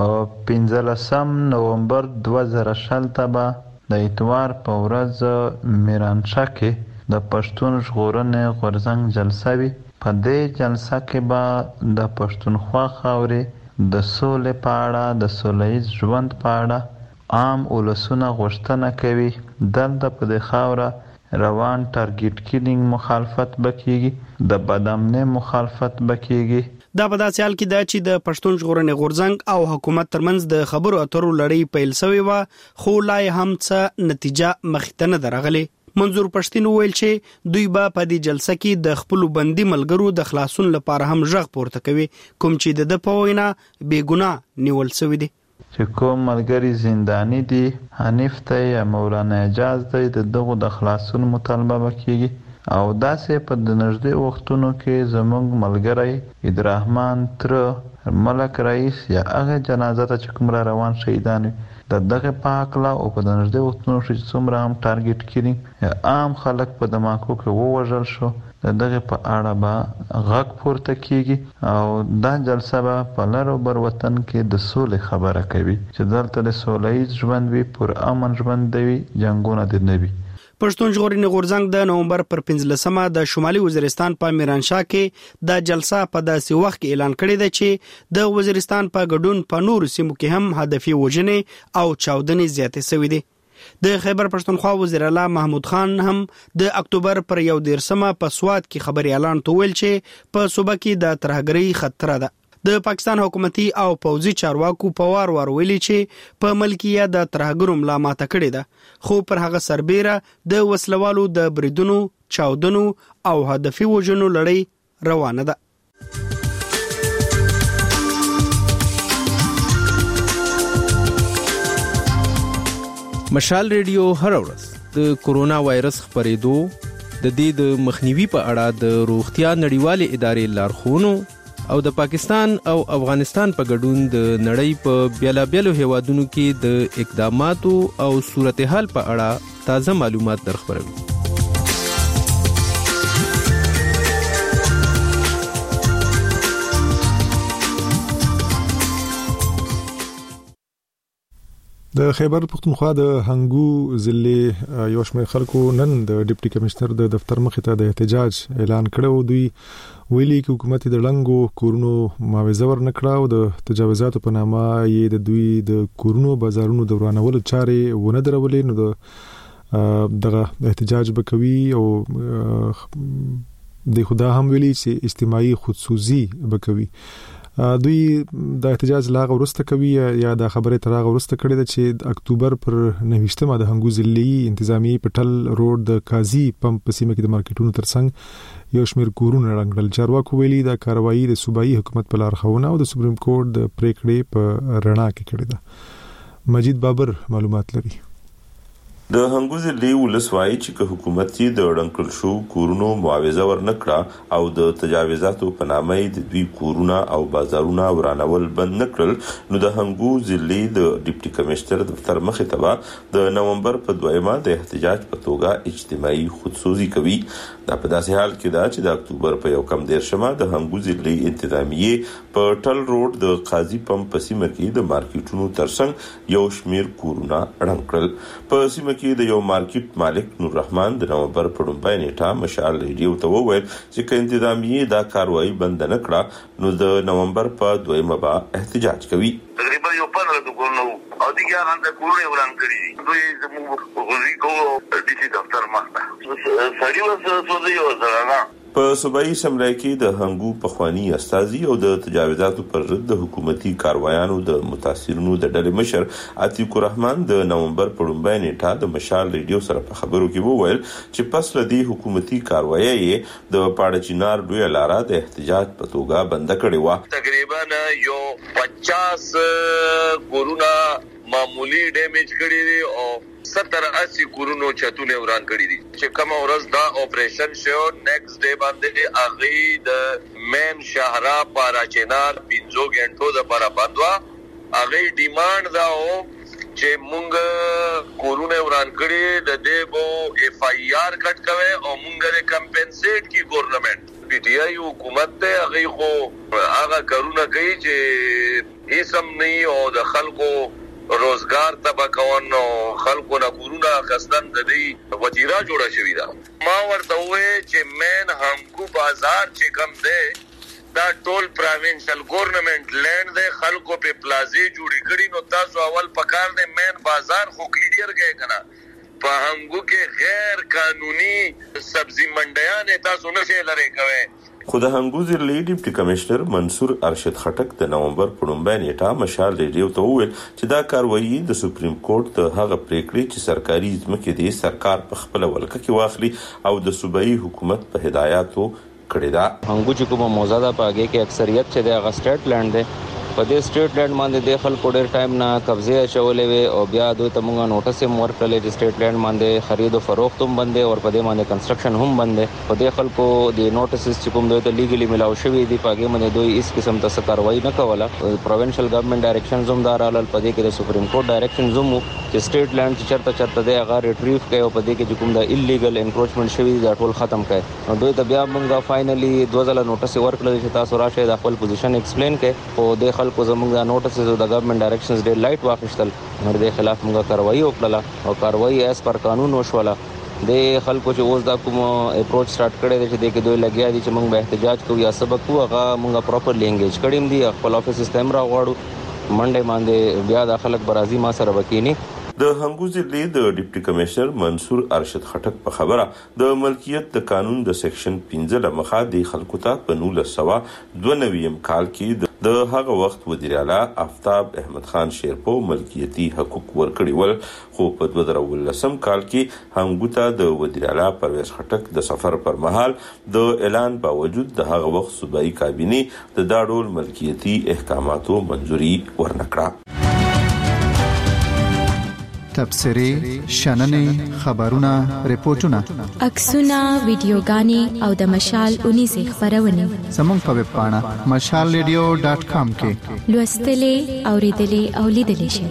15 نومبر 2020 به د اتوار په ورځ میرانشاه کې د پښتون ژغورنې غورځنګ جلسه وي. په دې جلسه کې به د پښتونخوا خاورې د سولې په اړه، د سولهییز ژوند په اړه عام ولسونه غوښتنه کوي. دلته په دې خاوره روان ټارګټ کیلینګ مخالفت بکیږي، د بدامنۍ مخالفت بکیږي. دا په داسې حال کې ده چې د پښتون ژغورنې غورځنګ او حکومت ترمنځ د خبرو اترو لړۍ پیل شوې وه، خو لا هم څه نتیجه مخې ته نه ده راغلې. منظور پښتين ویل چې دوی به په دې جلسه کې د خپلو بندي ملګرو د خلاصون لپاره هم غږ پورته کوي، کوم چې د په وینا بې ګناه نیول شوي دي. چې کوم ملګری زنداني دي، حنیف ته یا مولانا اعجاز دی، د دغو د خلاصون مطالبه وکړي. او داسې په د نږدې وختونو کې زموږ ملګری عبدالرحمن تر ملک رئیس یا هغه جنازه ته چې کوم را روان شهیدان د دغه په هکله او په د نږدې وختونو کې څومره هم ټارګټ کړي عام خلک په دماکو کې ووژل شو، د دغه په اړه به غږ پورته کیږي. او دا جلسه به په لر او بر وطن کې د سولې خبره کوي چې دلته د سولهییز ژوند وي، پر امن ژوند وي، جنګونه دې نه وي. پښتون ژغورنې غورځنګ د نومبر پر 15مه د شمالي وزیرستان په میرانشاه کې د جلسه په داسې وخت کې اعلان کړی دی چې د وزیرستان په ګډون په نورو سیمو کې هم هدفي وژنې او چاودنې زیاتې شوې دي. د خیبر پښتونخوا وزیر اعلی محمود خان هم د اکتوبر پر 11مه په سوات کې خبري اعلان وکړ چې په صوبه کې د ترهګرۍ خطر ده. د پاکستان حکومتي او پوځي چارواکو په وار ویلي چې په ملکیه د ترهګرو ملا ماته کړې ده، خو پر هغه سربېره د وسلوالو د بریدونو، چاودنو او هدفي وژنو لړۍ روانه ده. مشال ریډیو هر ورځ د کورونا وایرس خپرېدو، د دې د مخنیوي په اړه د روغتیا نړیوالې ادارې لارښوونو او د پاکستان او افغانستان په ګډون د نړۍ په بیلابیلو هیوادونو کې د اقداماتو او صورتحال په اړه تازه معلومات درخبروي. د خیبر پښتونخوا د هنګو ضلع یو شمېر خلکو نن د ډیپټي کمشنر د دفتر مخې ته د احتجاج اعلان کړو. دوی ویلي چې حکومت د لنګو کورونو معاوضه ورنکړه او د تجاوزاتو په نامه یې د دوی د کورونو بازارونو د ورانولو چارې ونه درولې. نو دغه احتجاج بکوي او د خدا هم ویلي چې اجتماعي خودسوزي بکوي. دوی د احتجاج لاغه ورسته کوي یا د خبره تراغه ورسته کړي ده چې د اکتوبر پر 29مه د هنګو ضلعي انتظامی پټل روډ د قاضي پمپ په سیمه کې د مارکیټونو ترڅنګ یو شمېر کورونه رنګړل. چارواکو ویلي د کاروایی د صوبایي حکومت په لارښوونه او د سپریم کورټ د پریکړې په رڼا کې کړې ده. مجید بابر معلومات لري. د هنګو ضلعي ولسوالۍ چې که حکومت یې د ړنګ شو کورونو معاوضه ورنکړه او د تجاوزاتو په نامه د دوی کورونه او بازارونه ورانول بند نکړل، نو د هنګو ضلعي د ډیپټي کمشنر دفتر مخې ته د نومبر په 2مه د احتجاج په توګه اجتماعي خودسوزي کوي. دا په داسې حال کې ده چې د اکتوبر په 1 د هنګو ضلعي انتظامیه په ټل روډ د قاضي پمپ په سیمه کې د مارکیټونو ترڅنګ یو شمېر کورونه ړنګ کړل. په سیمه کې د یو مارکیټ مالک نور رحمان د نومبر په لومړۍ نیټه مشال ریډیو ته وویل چې که انتظامیه دا کاروایی بند نه کړه نو د نومبر په 2 به احتجاج کوي. تقریبا یو 15 دکانونه او د ګران د کورونه وران کړی دي. دوی زموږ غوږی ډي سي دفتر مخته سړي وسوځي او زراغه په صوبایي اسمبلی کې د هنګو پخوانی استازي او د تجاوزاتو پر ضد د حکومتي کاروایانو د متاثرینو د ډلې مشر عتیق الرحمن د نومبر په لومړۍ نیټه د مشال ریډیو سره په خبرو کې وویل چې پس له دې حکومتي کاروایي د پاړه چینار دوی لاره د احتجاج په توګه بند کړې و. تقریبا یو 50 کورونا معمولی ډیمیج کړی دی او 70-80 کورونو چتونه وران کړی دي چې کوم ورځ دا اپریشن شو نیکسټ ډے باندې اغه د مین شهرا پاراچینار 5 غنټو د لپاره بندوا اغه ډیماند دا او چې مونږ کورونه وران کړی د دې بو اف آی آر کټ کوي او مونږ له کمپنسیټ کی ګورنمنت پی ټی آی حکومت ته اغه خو هغه کارونه کوي چې هیڅ هم نه او د خلکو روزګار تبکون او خلکو نه کورونه خستان د دې وزیرا جوړه شوې ده. ما ورته وې چې مین همکو بازار چې کم ده دا ټول پروینشل ګورنمنت لینډ ده خلکو په پلازي جوړی کړي نو تاسو اول پکار دې مین بازار خو کلیئر کړئ کنه. په همکو کې غیر قانوني سبزی منډیان تاسو نشئ لری کوي. خو د هنګو ضلعي ډیپټي کمشنر منصور ارشد خټک د نومبر په لومړۍ نیټه مشال ریډیو ته وویل چې دا کاروایی د سپریم کورټ د هغه پریکړې چې سرکاري ځمکې د سرکار په خپل ولکه کې واخلي او د صوبایي حکومت په هدایاتو کړی دا. هنګو چې کومه موضوع ده پاګه کې اکثریت چې د هغه سټیټ لینډ ده په دې سټیټ لینډ باندې د خلکو ډېر ټایم نه قبضه چولې وي او بیا دوی ته موږ نوټس هم ورکړل چې سټیټ لینډ باندې خرید او فروخت هم بند دي او په دې باندې کنستراکشن هم بند دي. په دې خلکو د نوټسز چې کوم دوی ته لیګلی ملاو شوی دي پاګه باندې دوی هیڅ قسم ته کاروایی نه کوله. پروینشل ګورنمنت ډایریکشنز هم دارال په دې کې د سپریم کورټ ډایریکشنز هم چې سټیټ لینډ چې چرته د هغه ریټریو کوي او په دې کې کوم د ایلیګل انکروچمنت شوی دا ټول ختم کړي نو دوی ته بیا موږ فائنلی 2000 نوټس ورکړل چې تاسو راشه د خپل پوزیشن ایکسپلین کړئ او د خلکو زموږ د نوټس د گورنمنت ډایریکشنز ډېر لایټ واخیستل نو د خلاف موږ کاروایی وکړه او کاروایی اس پر قانون وشوله. د خلکو چې اوس دا کوم اپروچ سٹارټ کړی دی چې د کې دوی لګیا دي چې موږ به احتجاج کوو یا سبق کوو هغه موږ پراپرلی انګیج کړیم دي خپل افیس سیستم را غواړو منډه باندې بیا د خلک برازي ما سره وکینی. د هنګو ضلعي د ډیپټي کمشنر منصور ارشد خټک په خبره د ملکیت د قانون د سیکشن 15 لمخه د خلکو ته په 1992 کال کې د هغه وخت وزیر اعلی آفتاب احمد خان شیرپو ملکیتي حقوق ورکړي ول خو په 2019 کال کې هنګو ته د وزیر اعلی پرویز خټک د سفر پر مهال د اعلان باوجود د هغه وخت صوبایي کابینه د داډول ملکیتي احکاماتو منځوري ورنکړه. تبصرې شننې خبرونه ریپورتونه عکسونه ویډیوګانې او د مشال 19 خبرونه زموږ په ویب پاڼه mashalradio.com کې لوستلې اوریدلې او لیدلې شئ.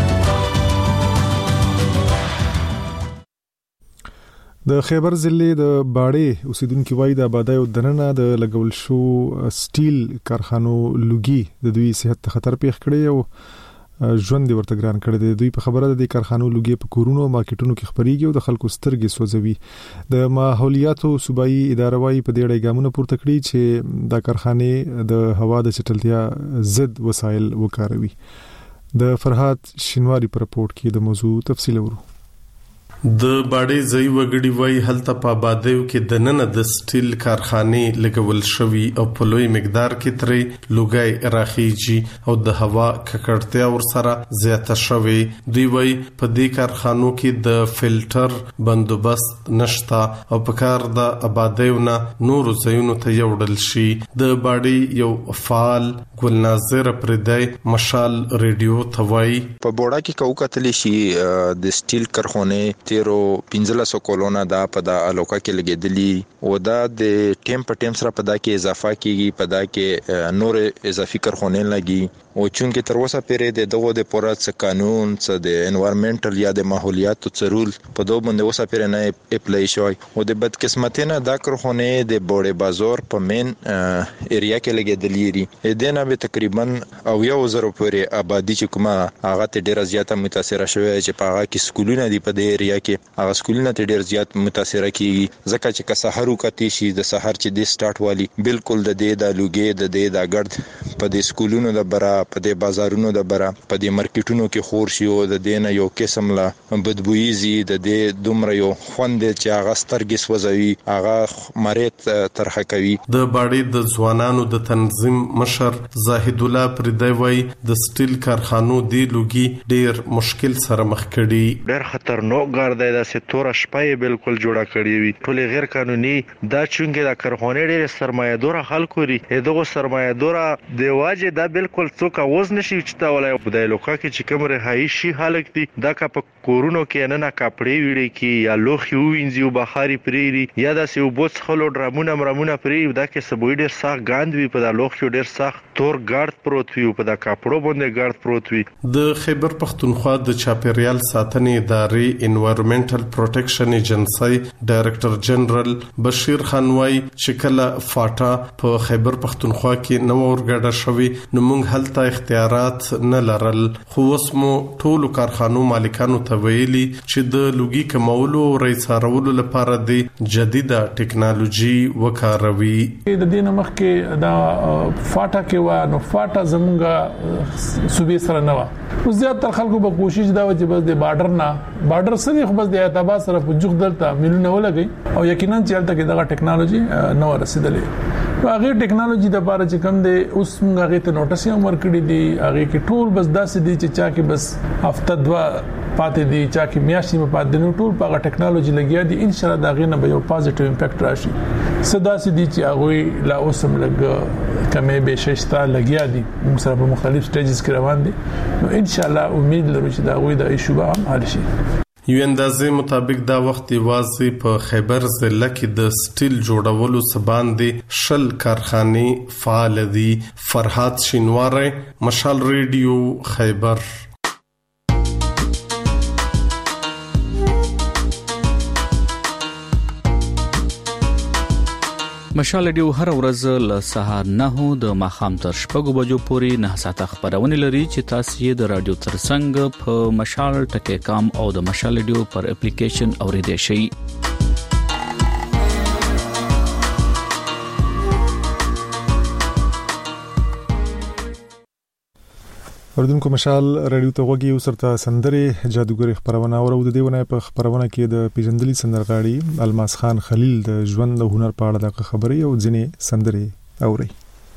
د خیبر ضلع د باړې اوسیدونکو وایي د آبادی او دننه د لګول شو سټیل کارخانو لوګي د دوی صحت ته خطر پیښ کړي او ژوند ورته ګران کړی دی. دوی په خبره د کارخانو لوګي په کورونو مارکیټونو کې خبريږي او د خلکو سترګې سوځوي. د ماحولیاتو صوبایي اداره وايي په دې اړه ګامونه پورته کړي چې د کارخانې د هوا د چټلتیا ضد وسایل وکاروي. د فرحات شینواری پر رپورت کې د موضوع تفصیل ورو. د باډې ځای وګړي وای هلته په آبادیو کې د نن د سټیل کارخانه لګول شوی او په لوی مقدار کې ترې لوګي راخیږي او د هوا ککړتیا ورسره زیاته شوی. دوی وای په دې کارخانو کې د فلټر بندوبست نشتا او په کار د آبادیو نه نور ځایونو ته یوړل شي. د باډې یو فعال ګلناظر پردای مشال ریډیو توای په بوډا کې کوکتلی شي د سټیل کارخانه تیرو 1500 کولونه دا په د الوکا کې لګیدلی او دا د ټیم په ټیم سره په دا کې اضافه کیږي په دا کې نور اضافي کارخانه لګي او چونکه تر اوسه پرې دغه د پورات قانون څخه د انوایرنمنټل یا د ماحولیاتو څرول په دوه باندې اوسه پرې نه اپلای شوی او د بدقسمتۍ نه دا کارخونه د بوړې بازار په مین ایریا کې لګیدلې دي دنه به تقریبا او 1000 پورې آبادی چې کومه هغه ته ډیره زیاته متاثر شوی چې په هغه کې سکولونه دي په دې ایریا کې هغه سکولونه ته ډیر زیات متاثر کیږي ځکه چې که سحر وکړي شي د سحر چې د سٹارټ والی بالکل د دې د لوګي د دې د ګرد په دې سکولونو د برا په دې بازارونو د برا په دې مارکیټونو کې خور شي او د دې نه یو قسم لا بدبوئي د دې دومره یو خوند چې هغه سترګې سوځوي هغه مریت ترخه کوي د باډي د ځوانانو د تنظیم مشر زاهد الله پردی وای د سټیل کارخانو دی لوګي ډیر مشکل سره مخ کړي ډیر خطرناک ګرځي د ستوره شپه بالکل جوړه کړی وي ټول غیر قانوني دا چونګه د کارخانه ډیر سرمایه‌دار خلکو لري دغه سرمایه‌دار د واجه دا بالکل څوک اوز نشي چې تا ولای په دای لوکا کې چې کوم رهایی شي حالت دي دا کا په کورونو کې نه کپړې ویړي کې یا لوخي وینځي او بخاري پریری یا د سیو بوت خلو ډرامونه مرمونه پری دا کې سبوی ډیر سخت ګاند وي په د لوخي ډیر سخت تور ګارد پروت وي په د کپړو باندې ګارد پروت وي د خیبر پختونخوا د چاپیریال ساتنې ادارې انوایرنمنټل پروټیکشن ایجنسی ډایریکټر جنرال بشیر خان وای چې کله فاټا په خیبر پختونخوا کې نو ورګډه شوی نو موږ هلته اختیارات نه لرل خو وسمو ټول کارخانو مالکانو ته ویلي چې د لوګي کمولو او ریسارولو لپاره د جديده ټکنالوژي وکاروي د دې نمخ کې دا فاټا کې و نو فاټا زمونږه صوبې سره نه و زیات تر خلکو به کوشش دا و چې بس د بارډر سره خو بس د اعتبار سره په جوخ دلته ملونه ولګي او یقینا چې هلته کې دغه ټکنالوژي نو رسیدلې هغه ټکنالوژي د لپاره چې کوم دی اوس موږ هغه ته نوټس یې امر کړی دی هغه کې ټول بس داسې دي چې چا کې بس هفته دوا پاتې دي چا کې میاشتې په پاتې نو ټول په ټکنالوژي لګیا دي ان شاء الله دا غینه به یو پازیټیو امپیکټ راشي صدا سي دي چې هغه لا اوسم لګ کمې به ششتا لګیا دي موږ سره په مختلف سټیجز کې روان دي نو ان شاء الله امید لرو چې دا غوي د ایشو به حل شي یو اندازې مطابق دا وخت واځي په خیبر ضلع کې د سټیل جوړولو سباندې شل کارخانه فعال دي فرحات شینواره مشال ریډیو خیبر مشال ډیو هر ورځ له سهار 9 د ماخام تر شپږو بجو پورې 9 ساعته خبرونه لري چې تاسو یې د رادیو ترڅنګ په مشال ټکی کام او د مشال ډیو پر اپلیکیشن اوریدئ شئ اوردونکو مشال رادیو ته وګي وسرته سندره جادوګری خبرونه او د دیونه په خبرونه کې د پیژندلي سندرغاړي الماس خان خلیل د ژوند او هنر په اړه د خبري او ځینې سندره اوري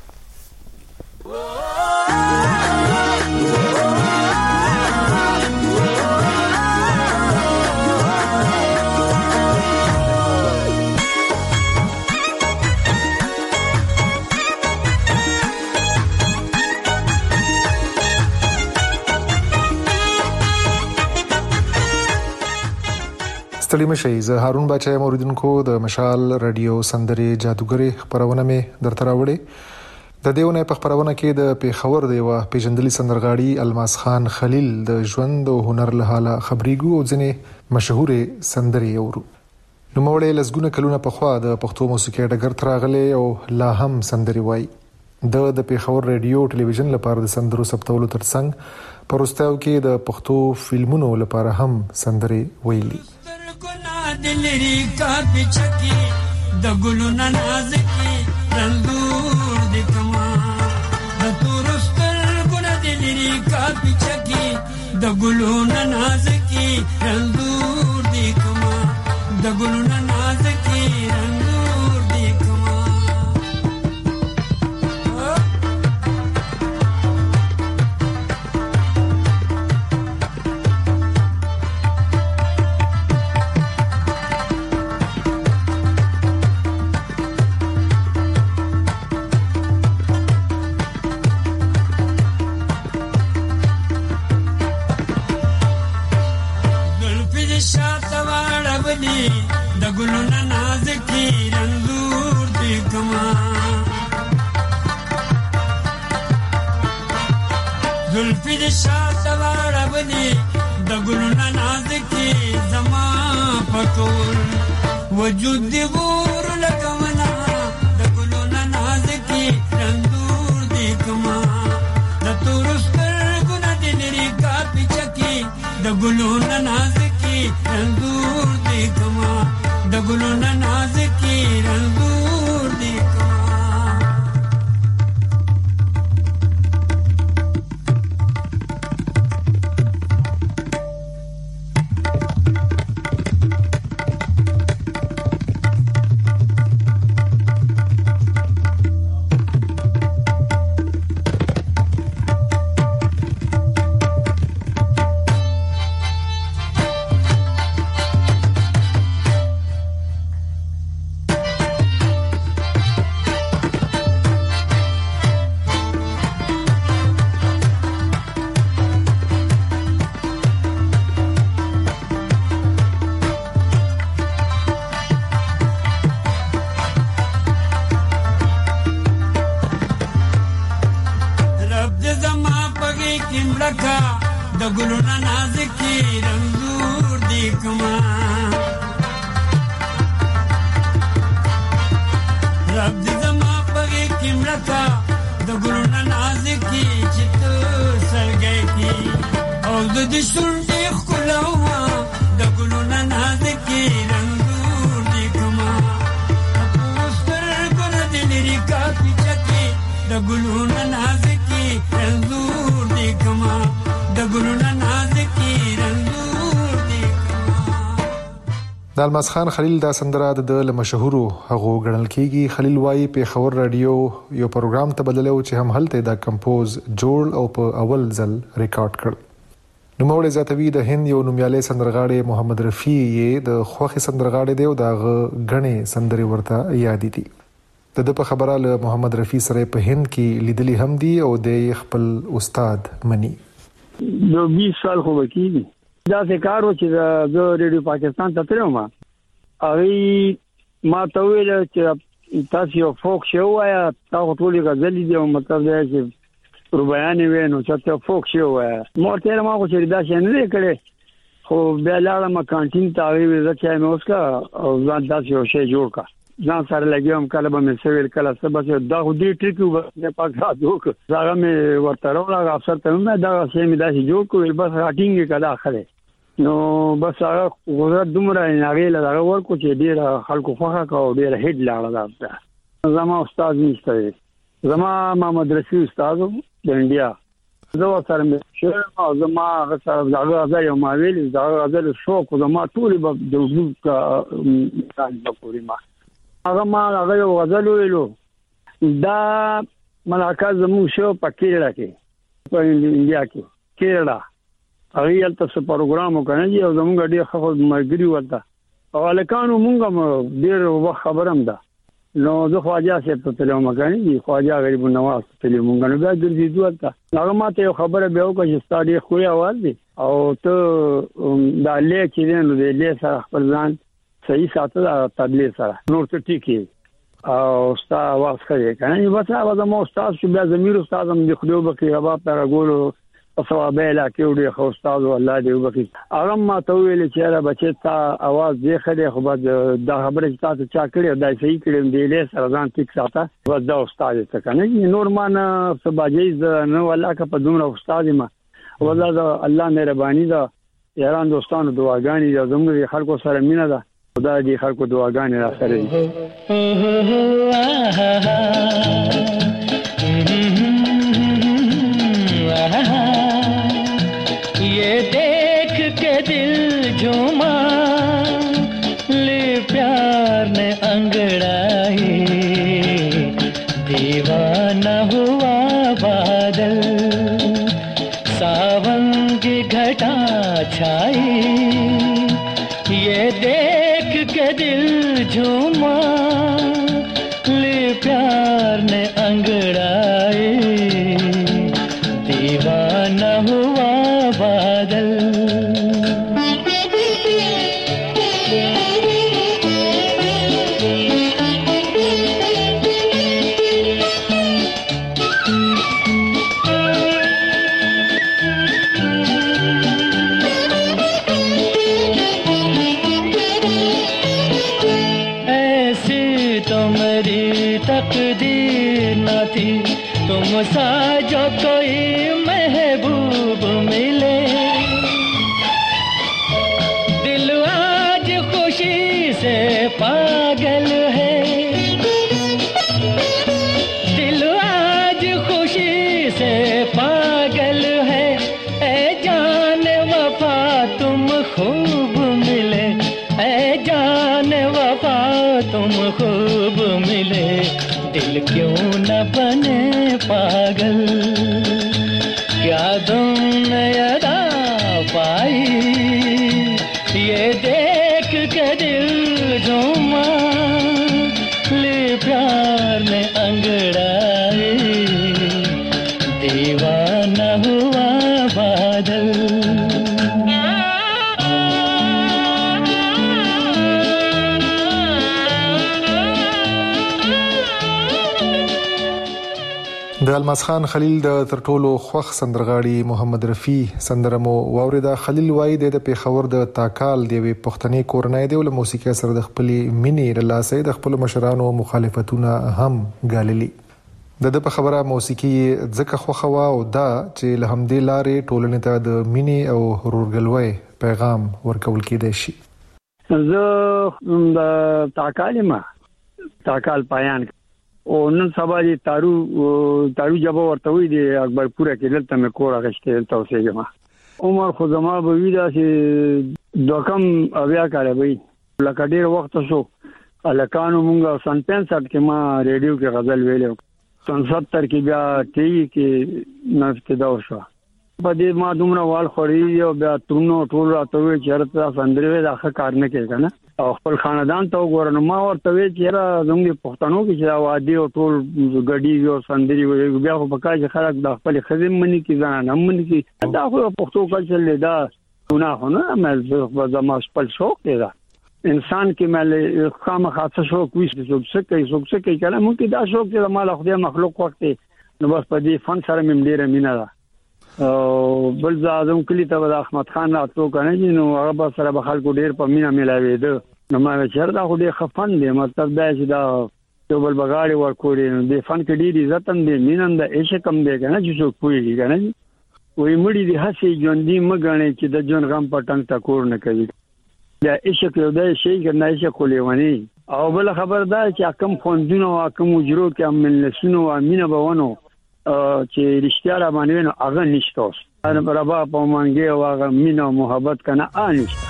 ستړي مشي زه هارون بچا موریدونکو د مشال رادیو سندري جادوګری خبرونه مې درته راوړې د دیونه په خبرونه کې د پیښور دی و پیژندلي سندرغاړي الماس خان خلیل د ژوند او هنر له حاله خبريګو او ځنې مشهور سندري اورو نو موړې لسګونه کلونه په خوا د پښتو موسیقي ډګر تراغله او لا هم سندري وای د پیښور رادیو ټلویزیون لپاره د سندرو ثبتولو ترڅنګ پروستاو کې د پښتو فلمونو لپاره هم سندري ویلي دلری کا پچکی د ګلونو نازکی رندور د کما د تورستر ګل دلری کا پچکی د ګلونو نازکی رندور د کما د ګلونو نازکی رندور د کما د ګلونو وی د شاته واړولې د ګلونو ناز کې زما پټول وجود دی ور لکمنا د ګلونو ناز کې رندور دی کما د تورستر ګنا دې لري کا پچکی د ګلونو ناز کې رندور دی کما د ګلونو ناز کې رندور دی کما د ګلونو ناز کې رنګور دی کما رب دې زما پغې کې مړکا د ګلونو ناز کې چې تو سرګې کې او د دې شونډې خلاوا د ګلونو ناز کې رنګور دی کما پوستر ګل دې لري کا پچکه د ګلونو ناز کې رنګور دی کما د ګلونو ناز کې رنګور دی د الماس خان خلیل دا سندره د مشهورو هغه غړل کیږي. خلیل وايي په خبر رادیو یو پروګرام ته بدلو چې هم هلته دا کمپوز جوړ او په اول ځل ریکارډ کړ. نو موږ زیاتوي د هند یو نومیاله سندرغاړي محمد رفیع یې د خوخي سندرغاړي دی او دا غنې سندري ورته یاد دي. د په خبره له محمد رفیع سره په هند کې لیدلې هم دي او د خپل استاد مني. نو 20 سال خو وکیږي دا څه کارو چې د ریډیو پاکستان ته تلم ما ته ویل چې تاسو یو فوک شو وایا تاسو ټولې غزلې دی او مطلب دی چې ربيانې وینو چې فوک شو وایا مورته ما خو چې دا شنه نه کړي خو بیا لاړم کانټین ته وی ځکه مې اوس کا او ځان تاسو یو شی جوړ کا ځان سره لګیوم کله به مې سویل کله سبا چې دا خو دې ټریکو په پاکستان دوک زغه مې ورته راغله افسر ته مې دا شی مې دا جوړ کوې بس راټینګ کړه اخره نو بس هغه غوړه دومره ناغې له هغه ورکو چې ډیر خلکو خوخه کا او ډیر هډ لاړه دا زما استاد نشته زما محمد رفیع استاد د انډیا زه سره مې شوم او زما هغه سره هغه یو ما ویل دا غزل شوق زما ټول به د وګړو کا پورې ما هغه یو غزل ویلو دا ملاقات زموږ شو په کېړه کې په انډیا کې کېړه هغه یلته څه پروګرام وکړي او زموږ ډېر خو مرګري ورته او الکانو مونږ ډېر وخت خبرم ده نو زه خواجه صاحب ته تلم مګنی خواجه غریب نواز ته تلم مونږ نو دا ګرځي دوته هغه ماته یو خبره به وکړي چې ستاسو خو اواز دي او ته دا لیک چې نو دې له سره خپل ځان صحیح ساتل تبلیغ سره نور څه ټیکي او ستا واس کوي کنه بس هغه مو استاد چې بیا زمير استاد هم د خدای وبکي هغه پر غولو ثوابه لا کېوډي خو استاد الله دې وبکي هغه ما ته ویل چې را بچی تا आवाज دې خدای خو بعد دا خبره چې تاسو چا کړی دا صحیح کړی دې له سره ځان ټیک ساته بس دا استاد ته کنه نور مان سباجیز نو الله کا په دومره استاد ما والله الله مهرباني دا یاران دوستانو دعاګانې زموږ خلکو سره مینه ده خدای دې خلکو دعاګانې را سره ये देख के दिल झूमा ले प्यार ने अंगड़ाई दीवाना हुआ बादल सावन की घटा छाई ये देख के दिल झूमा ले प्यार ने अंगड़ाई दीवाना हुआ बादल तो मेरी तकदीर न थी, तुम सा जो कोई महबूब मिले। दिल आज खुशी से पागल है, दिल आज खुशी से पागल है। ऐ जान वफा तुम खूब मिले, ऐ जान वफा तुम खूब मिले। दिल क्यों न बने पागल, क्या तुमने अदा पाई, ये देख के दिल झूमा। ले प्यार में अंगड़ाई, दीवाना हुआ बादल। د الماس خان خلیل د ترټولو خوخ سندرغاړي محمد رفیع سندرمو واوریدا. خلیل وای د پیښور د تاکال دی پښتني کورنۍ دی ول موسیقي سره د خپل مینی رلاسې د خپل مشرانو مخالفتونه هم غاللی. د په خبره موسیقي ځکه خوخوا او دا چې له همدې لارې ټولنې ته د مینی او ورورګلوي پیغام ورکول کېدای شي. زه د تاکال پایان او نن سبا دي تارو جواب ورته وی دي اکبر پورا کې دلته مې کور غشته توسه ما عمر خو زما به وی دا چې دوکم بیا کړی وي لکه ډیر وخت شو الکانو مونږه 65 کې ما ریډیو کې غزل ویلو 70 کې بیا ټي کې نفته دا شو په دې ما دومره وال خوري او بیا ترونو ټول راته وی چیرته سندرې دا ښه کار نه کوي کنه او خپل خاندان ته وګورنه ما ورته وی چې را زموږ پښتنو کې چې وادي او ټول غډي او سندري وي بیا خو پکای چې خلک د خپل خزم منی کې ځان هم منی کې دا خو پښتو کلچر لیدا ګناه نه مې زما خپل شوق دی دا انسان کې مې خامخا شوق وي چې څه کوي کله مونږ دا شوق چې مال خدای مخلوق وخت نو بس په دې فن سره مې ډیره مینا ده او بل اعظم کلی ته د احمد خان راتلو کنه نو هغه سره به خلکو ډیر په مینا ملاوي ده نو ما چیرته خو ډیر خفن دي مطلب دا چې دا یو بل بغاړي ورکوړي نو د فن کې ډیر عزت هم دي مینن د عشق کم دی کنه چې څوک پويږي کنه وې مړي دي هسي ژوندۍ مګنه چې د جون غم پټنګ تا کور نه کوي دا عشق یو د شي کنه عشق ولېونی او بل خبر دا چې حکم خوندونو حکم وجرو کې هم نشنو امینه بونو چې رښتیا را باندې نو هغه نشته اوس انا برابر په مانګي او هغه مینا محبت کنه انشته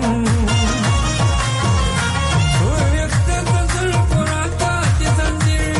Zandiri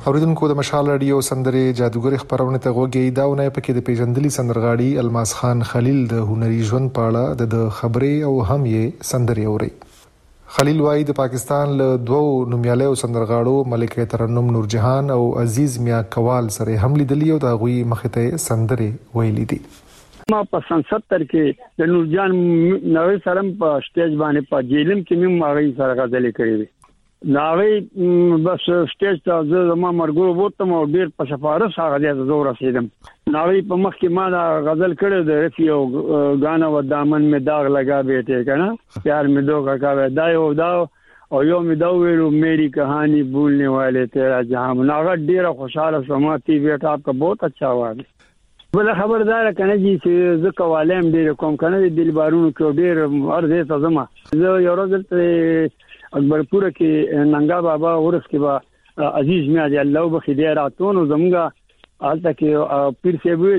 اوریدونکو د مشال رادیو سندره جادوګر خبرونه ته غوږی داونه پکې د پیژندلي سندرغاړي الماس خان خلیل د هنري ژوند په اړه د خبرې او هم یې سندره اوري. خلیل وای د پاکستان له دوو نومیالیو سندرغاړو ملکه ترنم نور جهان او عزیز میا کوال سره هم لیدلی او د غوي مخته سندره ویلې دي. ما په 70 کې د نور جان نوې سرم په سټیج باندې په جیلم کې مې ماغي سره غزلې کړې ناوی بس سټیج ته زما مرګو وته مو ډیر په سفارش هغه د زور رسیدم. ناوی په مخ کې ما دا غزل کړې د رفیو غانا و دامن میں داغ لگا بیٹے کنا پیار میں دو کا دایو دا او یو می دا ویلو میری کہانی بھولنے والے تیرا جہاں ناغه ډیر خوشاله سما تی بیٹا آپ کا بہت اچھا आवाज. بل خبردار کنه جی چې ز کوالم ډیر کوم کنه د دلبارونو کې ډیر ارزه ته زما زه یو ورځ ته اکبرپور کې ننګا بابا ورس کې با عزیز میا دی الله بخی دی راتونو زمګه آلته کې پیر سی وی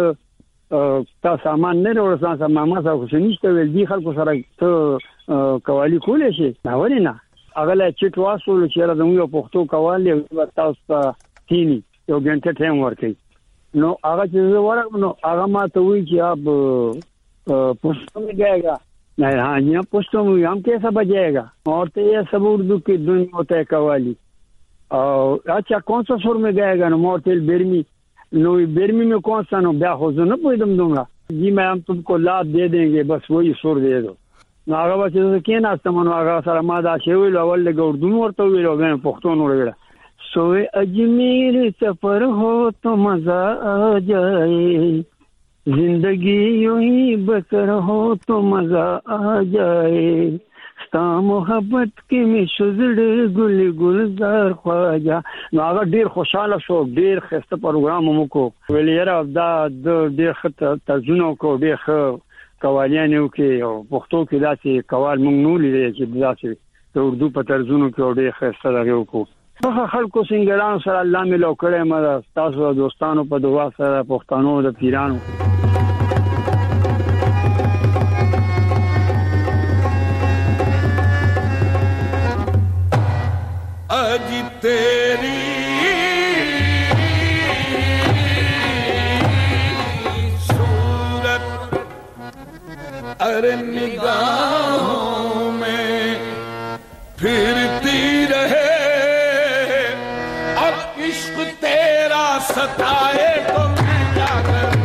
چې تا سامان نه ورسان سم ما سره خو نشته ول دي خلکو سره ته قوالی کولې شي نه ورینه اغله چې واسول چې زموږ پښتو قوالی تاسو تینی یو ګنټه ټیم ورکړي نو هغه چې ورغ نو هغه ما ته وی چې اب پښتو میں گئے گا नहीं हाँ जी हम पुष्टों में हम कैसा बजाएगा और तो ये सब उर्दू की धुन होता है कवाली और अच्छा कौन सा सुर में गाएगा ना मोरतेल बेरमी नो बेरमी में कौन सा नो ब्याह हो ना कोई दम दूंगा जी मैं हम तुमको लाभ दे देंगे बस वही सुर दे दो आगा बस क्या नाश्ता मनो आगा सारा मादा शेविल अवल लगे उर्दू में और तो भी लोग हैं पुख्तों वगैरह सोए अजमेर सफर हो तो मजा आ जाए जिंदगी यूं ही बसर हो तो मजा आ जाए स्ता मोहब्बत के में शुजड़ गुल गुलजार ख्वाजा नागा ډیر خوشاله شو ډیر خسته پروګرام مو کو ویلره دا ډیر خطر ترجمه کو ډیر قوالیانو کې او پښتو کې داسې قوال مونږ نو لیدل چې داسې د اردو په ترجمه کې ډیر خسته راغو کو په خلکو سنگران سره الله ملو کړه ما تاسو دوستانو په دعا سره پښتنو د پیرانو अजी तेरी सूरत अरे निगाहों में फिरती रहे अब इश्क तेरा सताए तो मैं क्या करूं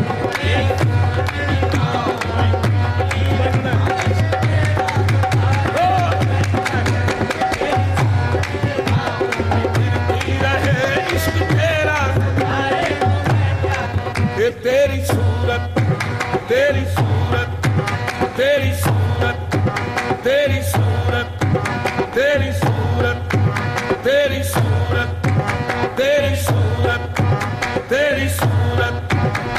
तेरी सूरत तेरी सूरत तेरी सूरत तेरी सूरत तेरी सूरत तेरी सूरत तेरी सूरत तेरी सूरत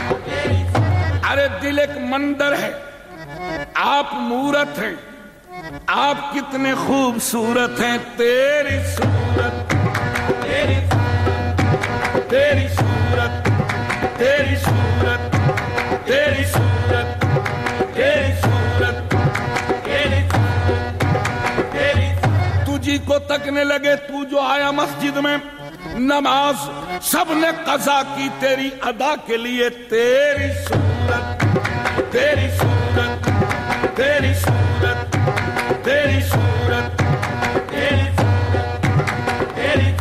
अरे दिल एक मंदिर है आप मूरत हैं आप कितने खूबसूरत हैं तेरी सूरत तेरी तेरी सूरत तेरी सूरत तेरी सूरत तेरी सूरत तेरी तेरी तुझी को तकने लगे तू जो आया मस्जिद में नमाज सबने कज़ा की तेरी अदा के लिए तेरी सूरत तेरी सूरत तेरी सूरत तेरी सूरत तेरी तेरी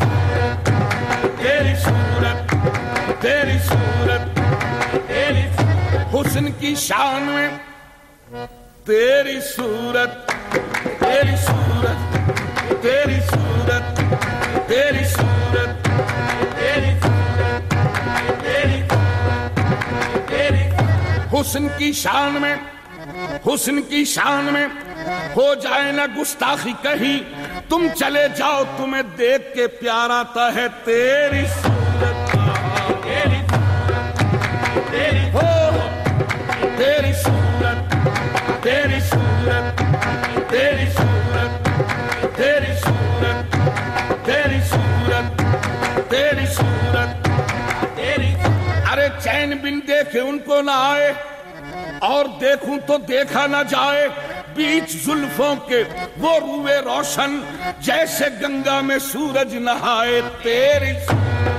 तेरी सूरत तेरी सूरत तेरी हुस्न की शान में तेरी सूरत तेरी सूरत तेरी सूरत तेरी सूरत तेरी सूरत तेरी तेरी हुस्न की शान में हुस्न की शान में हो जाए ना गुस्ताखी कहीं तुम चले जाओ तुम्हें देख के प्यार आता है तेरी सूरत तेरी तेरी हो तेरी सूरत तेरी सूरत तेरी सूरत तेरी सूरत तेरी सूरत तेरी सूरत तेरी अरे चैन बिन देखे उनको ना आए और देखूं तो देखा ना जाए बीच जुल्फों के वो रूए रोशन जैसे गंगा में सूरज नहाए तेरी सूरत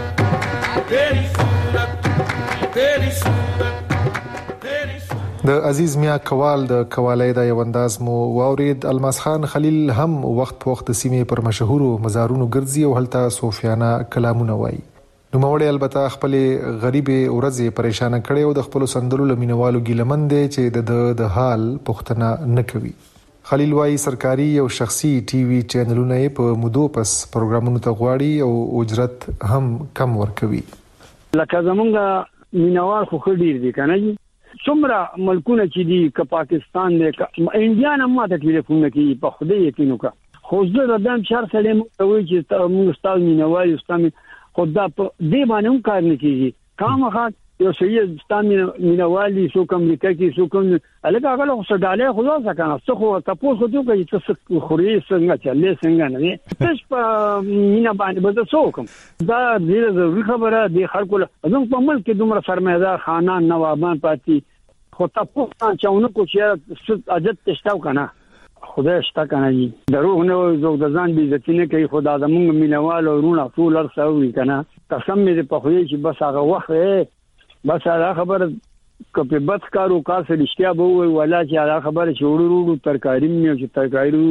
د عزیز میا کوال د کوالۍ د یو انداز مو واورید. الماس خان خلیل هم وخت په وخت سیمې پر مشهورو مزارونو ګرځي او هلته صوفیانه کلامونه وایي. نو موړی البته خپل غریب ورځې پریشان کړي او د خپل سندرو لمینوالو ګیلمن دي چې د حال پښتنه نه کوي. خلیل وایي سرکاري او شخصي ټي وي چینلونه په مودو پس پروګرامونو ته غواړي او اجرت هم کم ورکوي. لکه زمونږ مینوال خو ډیر دي کنه جی، څومره ملکونه چې دي ک پاکستان دی ک انډیا نه ماته ټلیفون کوي په خوده یقین وکړه. خو زه ردان چار سړی مو وایي چې موږ ستاسو مینوال یو خدا په دې باندې هم کار نه کیږي. کامخا یو سید ستاسو مینوالي سو امریکا کې سو کوم الګا غلو څه ډاله خو ځکه کنه څه خو تاسو خو ته کوي چې خوري څنګه چلې څنګه نه تاسو په مینا باندې به څه کوم. دا ډیره ضروري خبره دی. خلکو زموږ په ملک کې دومره سرمایدار خانان نوابان پاتې خو تاسو چاونه کو چې عادت تشتاو کنه خدای شته کنه جی دروغ نه زو د ځان بي عزت نه کوي. خدا زمونږ مینوال او رونه ټول ارسوي کنه قسم دې په خوې چې بس هغه وخت بس هغه خبر کپه بد کارو کار سره اشتیا به وي ولا چې هغه خبر چې وړو ترکاری مې چې ترکاری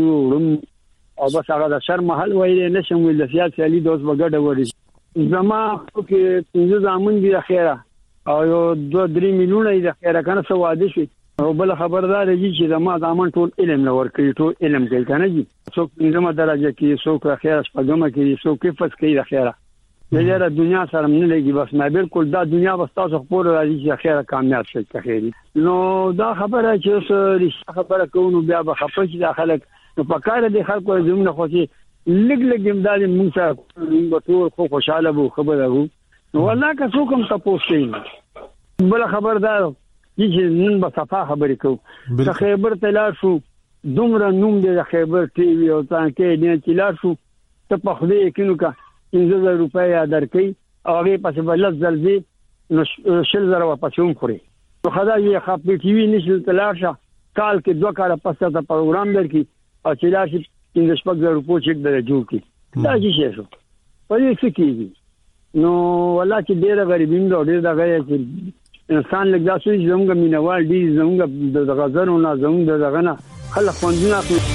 وړم او بس هغه د شر محل وایي نشم ویل سیاسي علي دوس بغډه وړي زما کې پنځه ځامن دي اخیرا او 2-3 میلیونه د اخیرا کنه سو واده شي او بل خبردار دي چې زما ځامن ټول علم لور کوي ټول علم کوي کنه جی څوک پنځمه درجه کې څوک اخیرا شپږمه کې څوک کفس کوي اخیرا دغه دنیا سره نه لګي. بس ما بالکل دا دنیا بس تاسو خپل راځي چې اخیرا کامیاب شي تخیری. نو دا خبره چې رښتیا خبره کوو بیا به خپل چې داخله نو پکاره دي خلکو زمونه خو چې لګ امداد موږ سره ټول خو خوشاله وو خبره وو. نو والله که څوک هم تاسو کوي بل خبردار چې نن به صفه خبرې کوو. د خیبر تلار شو دومره نوم دی د خیبر ټي وي او څنګه نه تلار شو ته په خله کینو کا 10000 روپیا درکې او هغه پسې بل زلزي نو 10000 واپس هم خوري. نو خدای یې خپل ټي وي نشل تلار شه کال کې 2 کال پسې ته پروګرام درکې او چې لاشي 15000 روپیا چیک درې جوړ کی دا شي شو په دې څه کېږي. نو والله چې ډېر غریبین دا ډېر دا غي چې انسان لږ داسې زموږ مینوال دي زموږ د غزرو نه زموږ دغه نه خلک خوندونه کوي.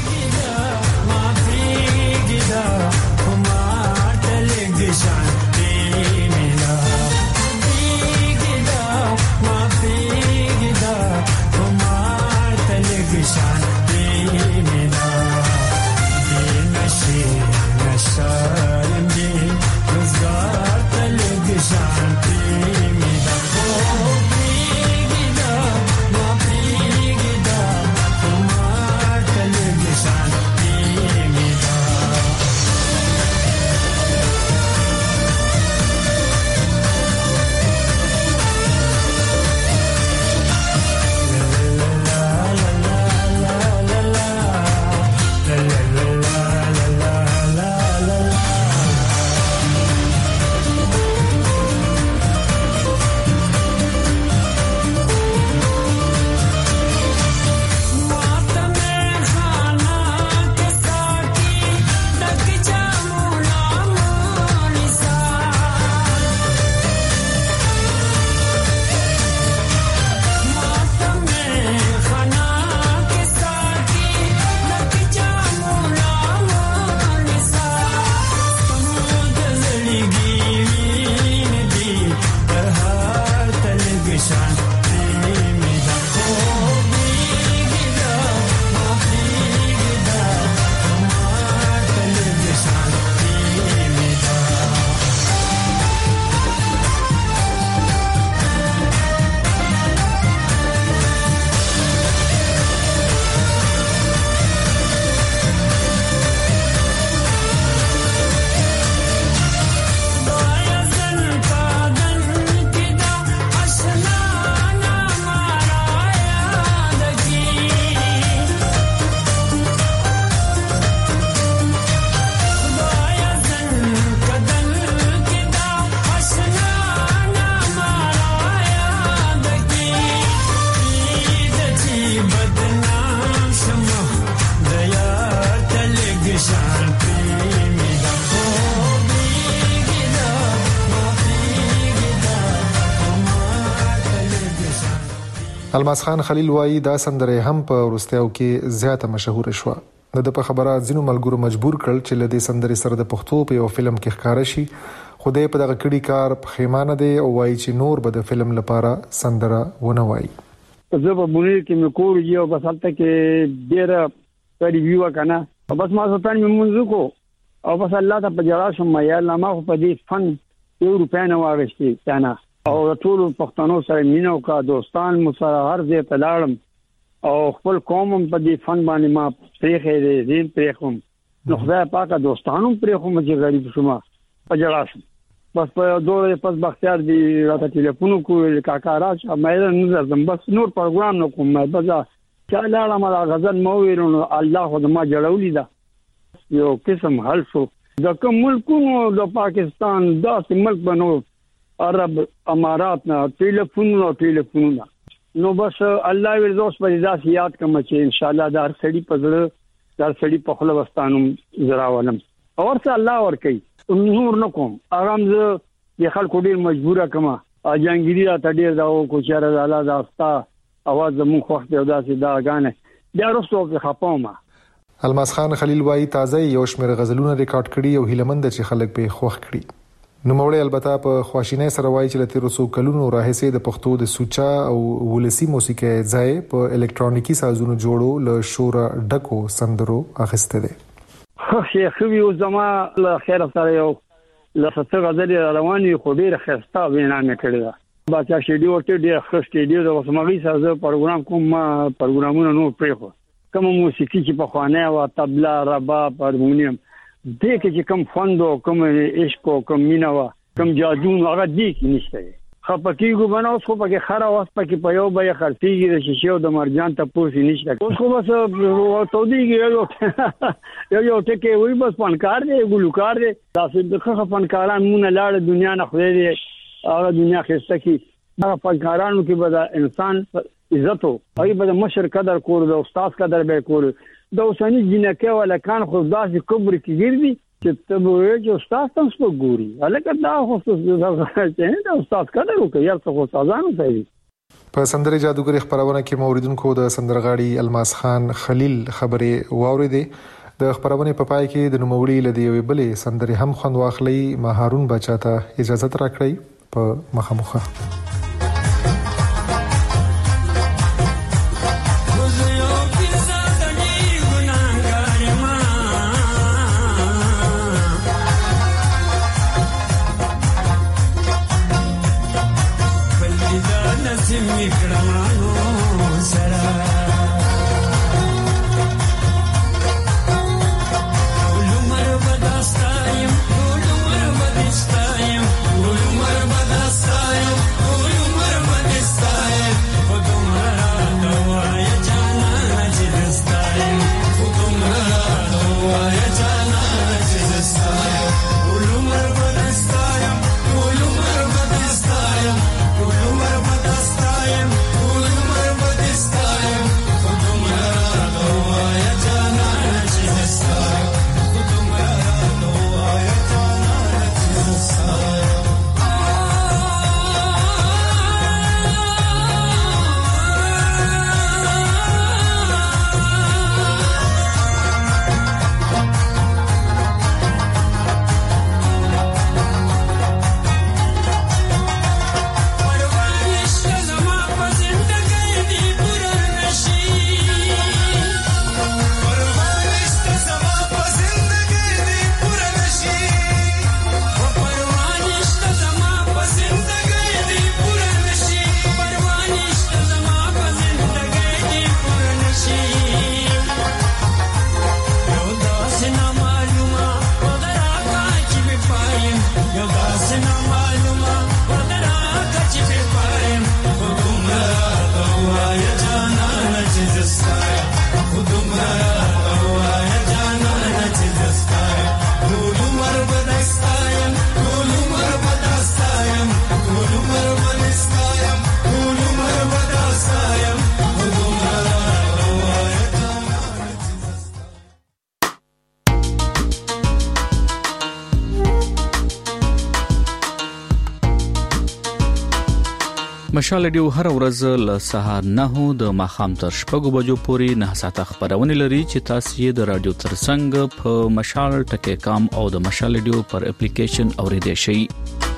الماس خان خلیل وایي دا سندره هم په وروستیو کې زیاته مشهور شوه. د په خبره ځینو ملګرو مجبور کړل چې له دې سندرې سره د پښتو په یو فلم کې ښکار شي، خو دې په دغه کړي کار پښیمانه دی او وایي چې نور به د فلم لپاره سندره ونه وایي. زه په بونیر کې مې کور یو بس هلته کې ډېره ریویو کنه او بس ما سلطان مې منځ کو او بس الله ته په جړا شم یا الله ما په دې فن یو روپیا نه واغشتي کنه او ټول پښتنو سره مینه او کا دوستان مو سره هر ځای ته لاړم او خپل قوم په دې فن باندې ما پرېخې دې دین پرېخم نو خدای پاک دوستانو پرېخم چې غریب شوم په جړا شم بس په دوه پس بختیار دی راته ټلیفون کوی کاکا راشه مې نه زم بس نور پروګرام نه کوم بس چا لاړه ما غزل مو ویرونو الله خو ما جوړولې دا یو قسم حل شو د کوم ملکونو د پاکستان داسې ملک بنو عرب امارات نه ټلیفونونه نو بس الله ورزوس په داسې یاد کوم چې ان شاء الله دا سړی په زړه دا سړی په خپل وستانم زراولم اور څه الله ور کوي نور نه کوم آرام زه د خلکو ډیر مجبوره کما جانګيري را تډیر دا او کوچاره الله دا استا اواز زمون خوښ دی داسې دا غانه بیا وروسته کې خپاومه. الماس خان خلیل وایي تازه یو شمېر غزلونه ریکارډ کړي او هیلمند چې خلک به خوښ کړي. نو موړی البته په خواشینۍ سره وایي چې له 1300 کلونو راهیسې د پښتو د سوچا او ولسی موسیقي ځای په الکترونیکی سازونو جوړو له شور ډکو سندرو اخیسته دي. خو یو زما له خیر سره یو لسته غزل رواني خو ډیر خسته وینا مې کړی دا باچا شډیو ته ډیر خسته دی د وسمغي سازه پروګرام کوم پروګرامونه نو پرېخو کوم موسیقي چې په خوانه او طبلا رباب هارمونیم دې کې چې کوم فندو کوم عشق کوم مینا کوم جادو هغه دې کې نشته خپکیګو بناو خو پکې خره واس پکې په یو به خرڅيږي د شیشو د مرجان ته پوسی نشته اوس خو بس تو دیږي یو ټکي وي بس فنکار دی ګلوکار دی تاسو د فنکاران مونږ لاړ دنیا نه خو دې هغه دنیا خسته کی هغه فنکارانو کې به انسان عزت او ای به مشر قدر کور د استاد قدر به کور د اوسنی جنکه ولا کان خو داسې کبر کې ګرځي چې ته به چې استاد تاسو په ګوري الکه دا خو د استاد قدر وکړي یا څه خو سازانو کوي. په سندره جادوګر خبرونه کې موریدونکو د سندرغاړي الماس خان خلیل خبره واوریده د خبرونه په پای کې د نوموړي لدی وی بلې سندره هم خوند واخلي ما هارون بچاته اجازه راکړی په مخامخه. مشال ریډیو هر ورځ له سهار 9 د ماخام تر شپږ بجو پورې 9 ساعته خبرونه لري چې تاسو یې د رادیو ترڅنګ په مشال ټکی کام او د مشال ریډیو پر اپلیکیشن اوریدئ شئ.